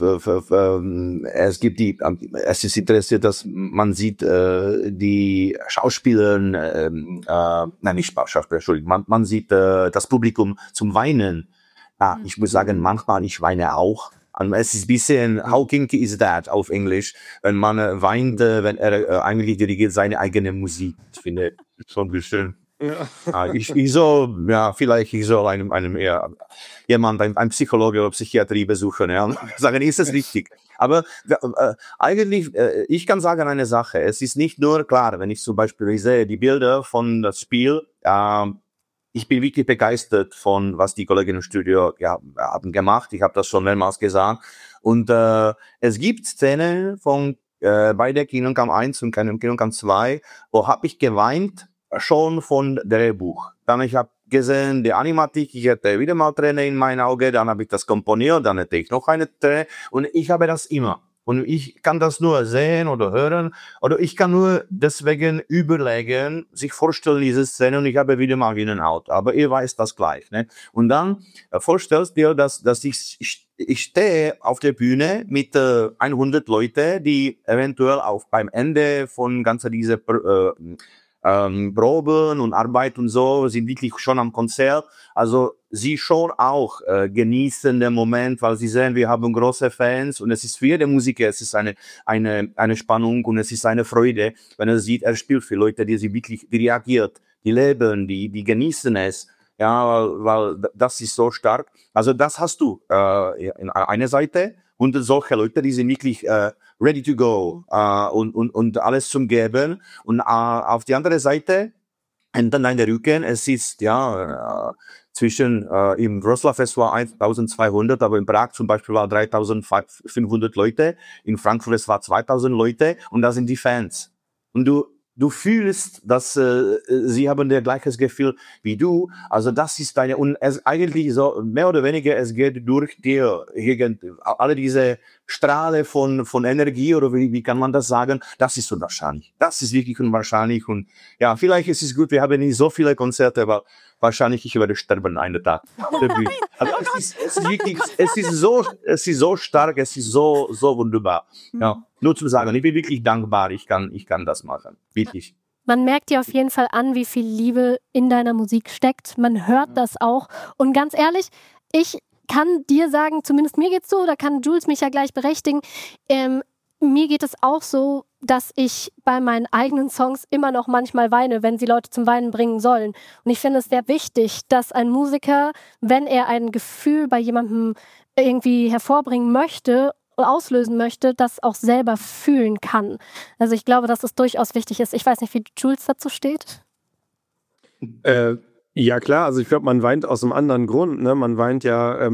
ist interessiert, dass man sieht die Schauspieler, nein, nicht Schauspieler, Entschuldigung, man sieht das Publikum zum Weinen. Ja, ich muss sagen, manchmal, ich weine auch. Es ist ein bisschen, how kinky is that auf Englisch, wenn man weint, wenn er eigentlich dirigiert seine eigene Musik. Ich finde, schon ein bisschen. Ja. Ich soll, vielleicht ich soll ein Psychologe oder Psychiatrie besuchen, ja, sagen, ist es richtig? Aber eigentlich, ich kann sagen eine Sache, es ist nicht nur klar, wenn ich zum Beispiel sehe die Bilder von das Spiel, ich bin wirklich begeistert von, was die Kollegen im Studio haben gemacht, ich habe das schon mehrmals gesagt, und es gibt Szenen von bei der Kingdom 1 und Kingdom 2, wo habe ich geweint, schon von Drehbuch. Dann ich habe gesehen, die Animatik, ich hatte wieder mal Träne in mein Auge, dann habe ich das komponiert, dann hatte ich noch eine Träne und ich habe das immer. Und ich kann das nur sehen oder hören oder ich kann nur deswegen überlegen, sich vorstellen diese Szene und ich habe wieder mal Gänsehaut. Aber ihr weißt das gleich, ne? Und dann vorstellst dir, dass ich stehe auf der Bühne mit 100 Leute, die eventuell auch beim Ende von ganzer diese Proben und Arbeit und so, sind wirklich schon am Konzert. Also sie schon auch genießen den Moment, weil sie sehen, wir haben große Fans und es ist für jeden Musiker, es ist eine Spannung und es ist eine Freude, wenn er sieht, er spielt für Leute, die reagiert, die leben, die genießen es. Ja, weil das ist so stark. Also das hast du in einer Seite und solche Leute, die sind wirklich ready to go und alles zum Geben. Und auf die andere Seite, und dann dein Rücken, es ist zwischen im Wrocław es war 1200, aber in Prag zum Beispiel war 3500 Leute, in Frankfurt es war 2000 Leute und da sind die Fans. Und du fühlst, dass sie haben das gleiches Gefühl wie du. Also das ist und es eigentlich so mehr oder weniger, es geht durch dir alle diese Strahle von Energie oder wie kann man das sagen? Das ist unwahrscheinlich. Das ist wirklich unwahrscheinlich und ja, vielleicht ist es gut, wir haben nicht so viele Konzerte, aber wahrscheinlich ich werde sterben einen Tag. Also es ist wirklich, es ist so stark, es ist so wunderbar. Ja, nur zu sagen, ich bin wirklich dankbar, ich kann das machen. Wirklich. Man merkt dir auf jeden Fall an, wie viel Liebe in deiner Musik steckt. Man hört das auch. Und ganz ehrlich, ich kann dir sagen, zumindest mir geht's so, da kann Jules mich ja gleich berechtigen, mir geht es auch so, dass ich bei meinen eigenen Songs immer noch manchmal weine, wenn sie Leute zum Weinen bringen sollen. Und ich finde es sehr wichtig, dass ein Musiker, wenn er ein Gefühl bei jemandem irgendwie hervorbringen möchte, auslösen möchte, das auch selber fühlen kann. Also ich glaube, dass es durchaus wichtig ist. Ich weiß nicht, wie Jules dazu steht. Ja klar, also ich glaube, man weint aus einem anderen Grund. Ne? Man weint ja,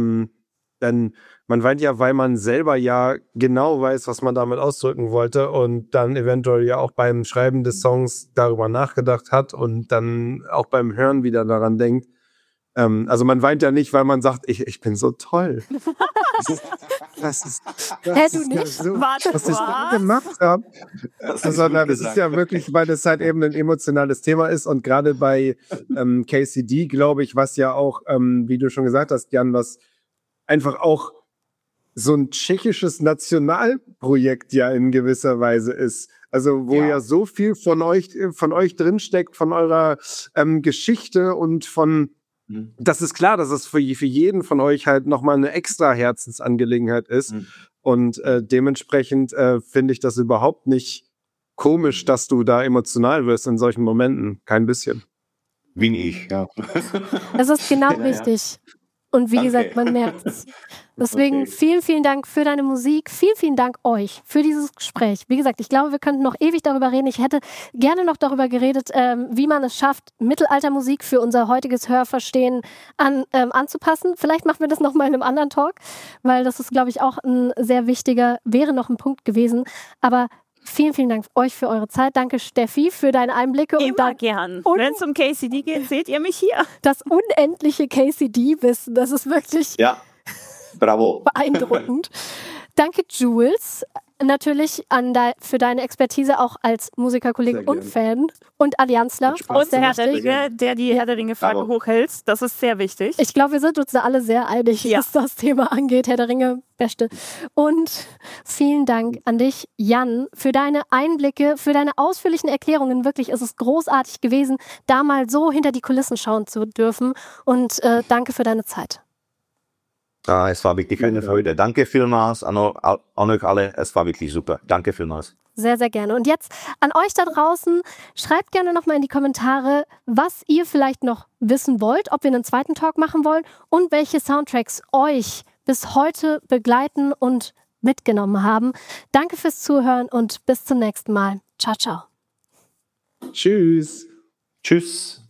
weil man selber ja genau weiß, was man damit ausdrücken wollte und dann eventuell ja auch beim Schreiben des Songs darüber nachgedacht hat und dann auch beim Hören wieder daran denkt. Also man weint ja nicht, weil man sagt, ich bin so toll. Das ist ja so, was ich da gemacht habe. Sondern das ist ja wirklich, weil das halt eben ein emotionales Thema ist und gerade bei KCD, glaube ich, was ja auch, wie du schon gesagt hast, Jan, was einfach auch so ein tschechisches Nationalprojekt ja in gewisser Weise ist. Also wo ja so viel von euch drinsteckt, von eurer Geschichte und von das ist klar, dass es für jeden von euch halt nochmal eine extra Herzensangelegenheit ist. Und dementsprechend finde ich das überhaupt nicht komisch, dass du da emotional wirst in solchen Momenten. Kein bisschen. Bin ich, ja. Das ist genau richtig. Und wie Danke. gesagt, man merkt es. Deswegen vielen, vielen Dank für deine Musik. Vielen, vielen Dank euch für dieses Gespräch. Wie gesagt, ich glaube, wir könnten noch ewig darüber reden. Ich hätte gerne noch darüber geredet, wie man es schafft, Mittelaltermusik für unser heutiges Hörverstehen anzupassen. Vielleicht machen wir das nochmal in einem anderen Talk, weil das ist, glaube ich, auch ein sehr wichtiger, wäre noch ein Punkt gewesen. Aber vielen, vielen Dank euch für eure Zeit. Danke, Steffi, für deine Einblicke. Immer gern. Wenn es um KCD geht, seht ihr mich hier. Das unendliche KCD-Wissen, das ist wirklich Bravo. beeindruckend. Danke, Jules, natürlich für deine Expertise auch als Musikerkollege und Fan. Und Allianzler. Und der Herr der Ringe, der die Herr der Ringe-Flagge hochhält. Das ist sehr wichtig. Ich glaube, wir sind uns da alle sehr einig, was das Thema angeht. Herr der Ringe, Beste. Und vielen Dank an dich, Jan, für deine Einblicke, für deine ausführlichen Erklärungen. Wirklich, ist es großartig gewesen, da mal so hinter die Kulissen schauen zu dürfen. Und danke für deine Zeit. Ja, es war wirklich eine Freude. Danke vielmals an euch alle. Es war wirklich super. Danke vielmals. Sehr, sehr gerne. Und jetzt an euch da draußen, schreibt gerne nochmal in die Kommentare, was ihr vielleicht noch wissen wollt, ob wir einen zweiten Talk machen wollen und welche Soundtracks euch bis heute begleiten und mitgenommen haben. Danke fürs Zuhören und bis zum nächsten Mal. Ciao, ciao. Tschüss. Tschüss.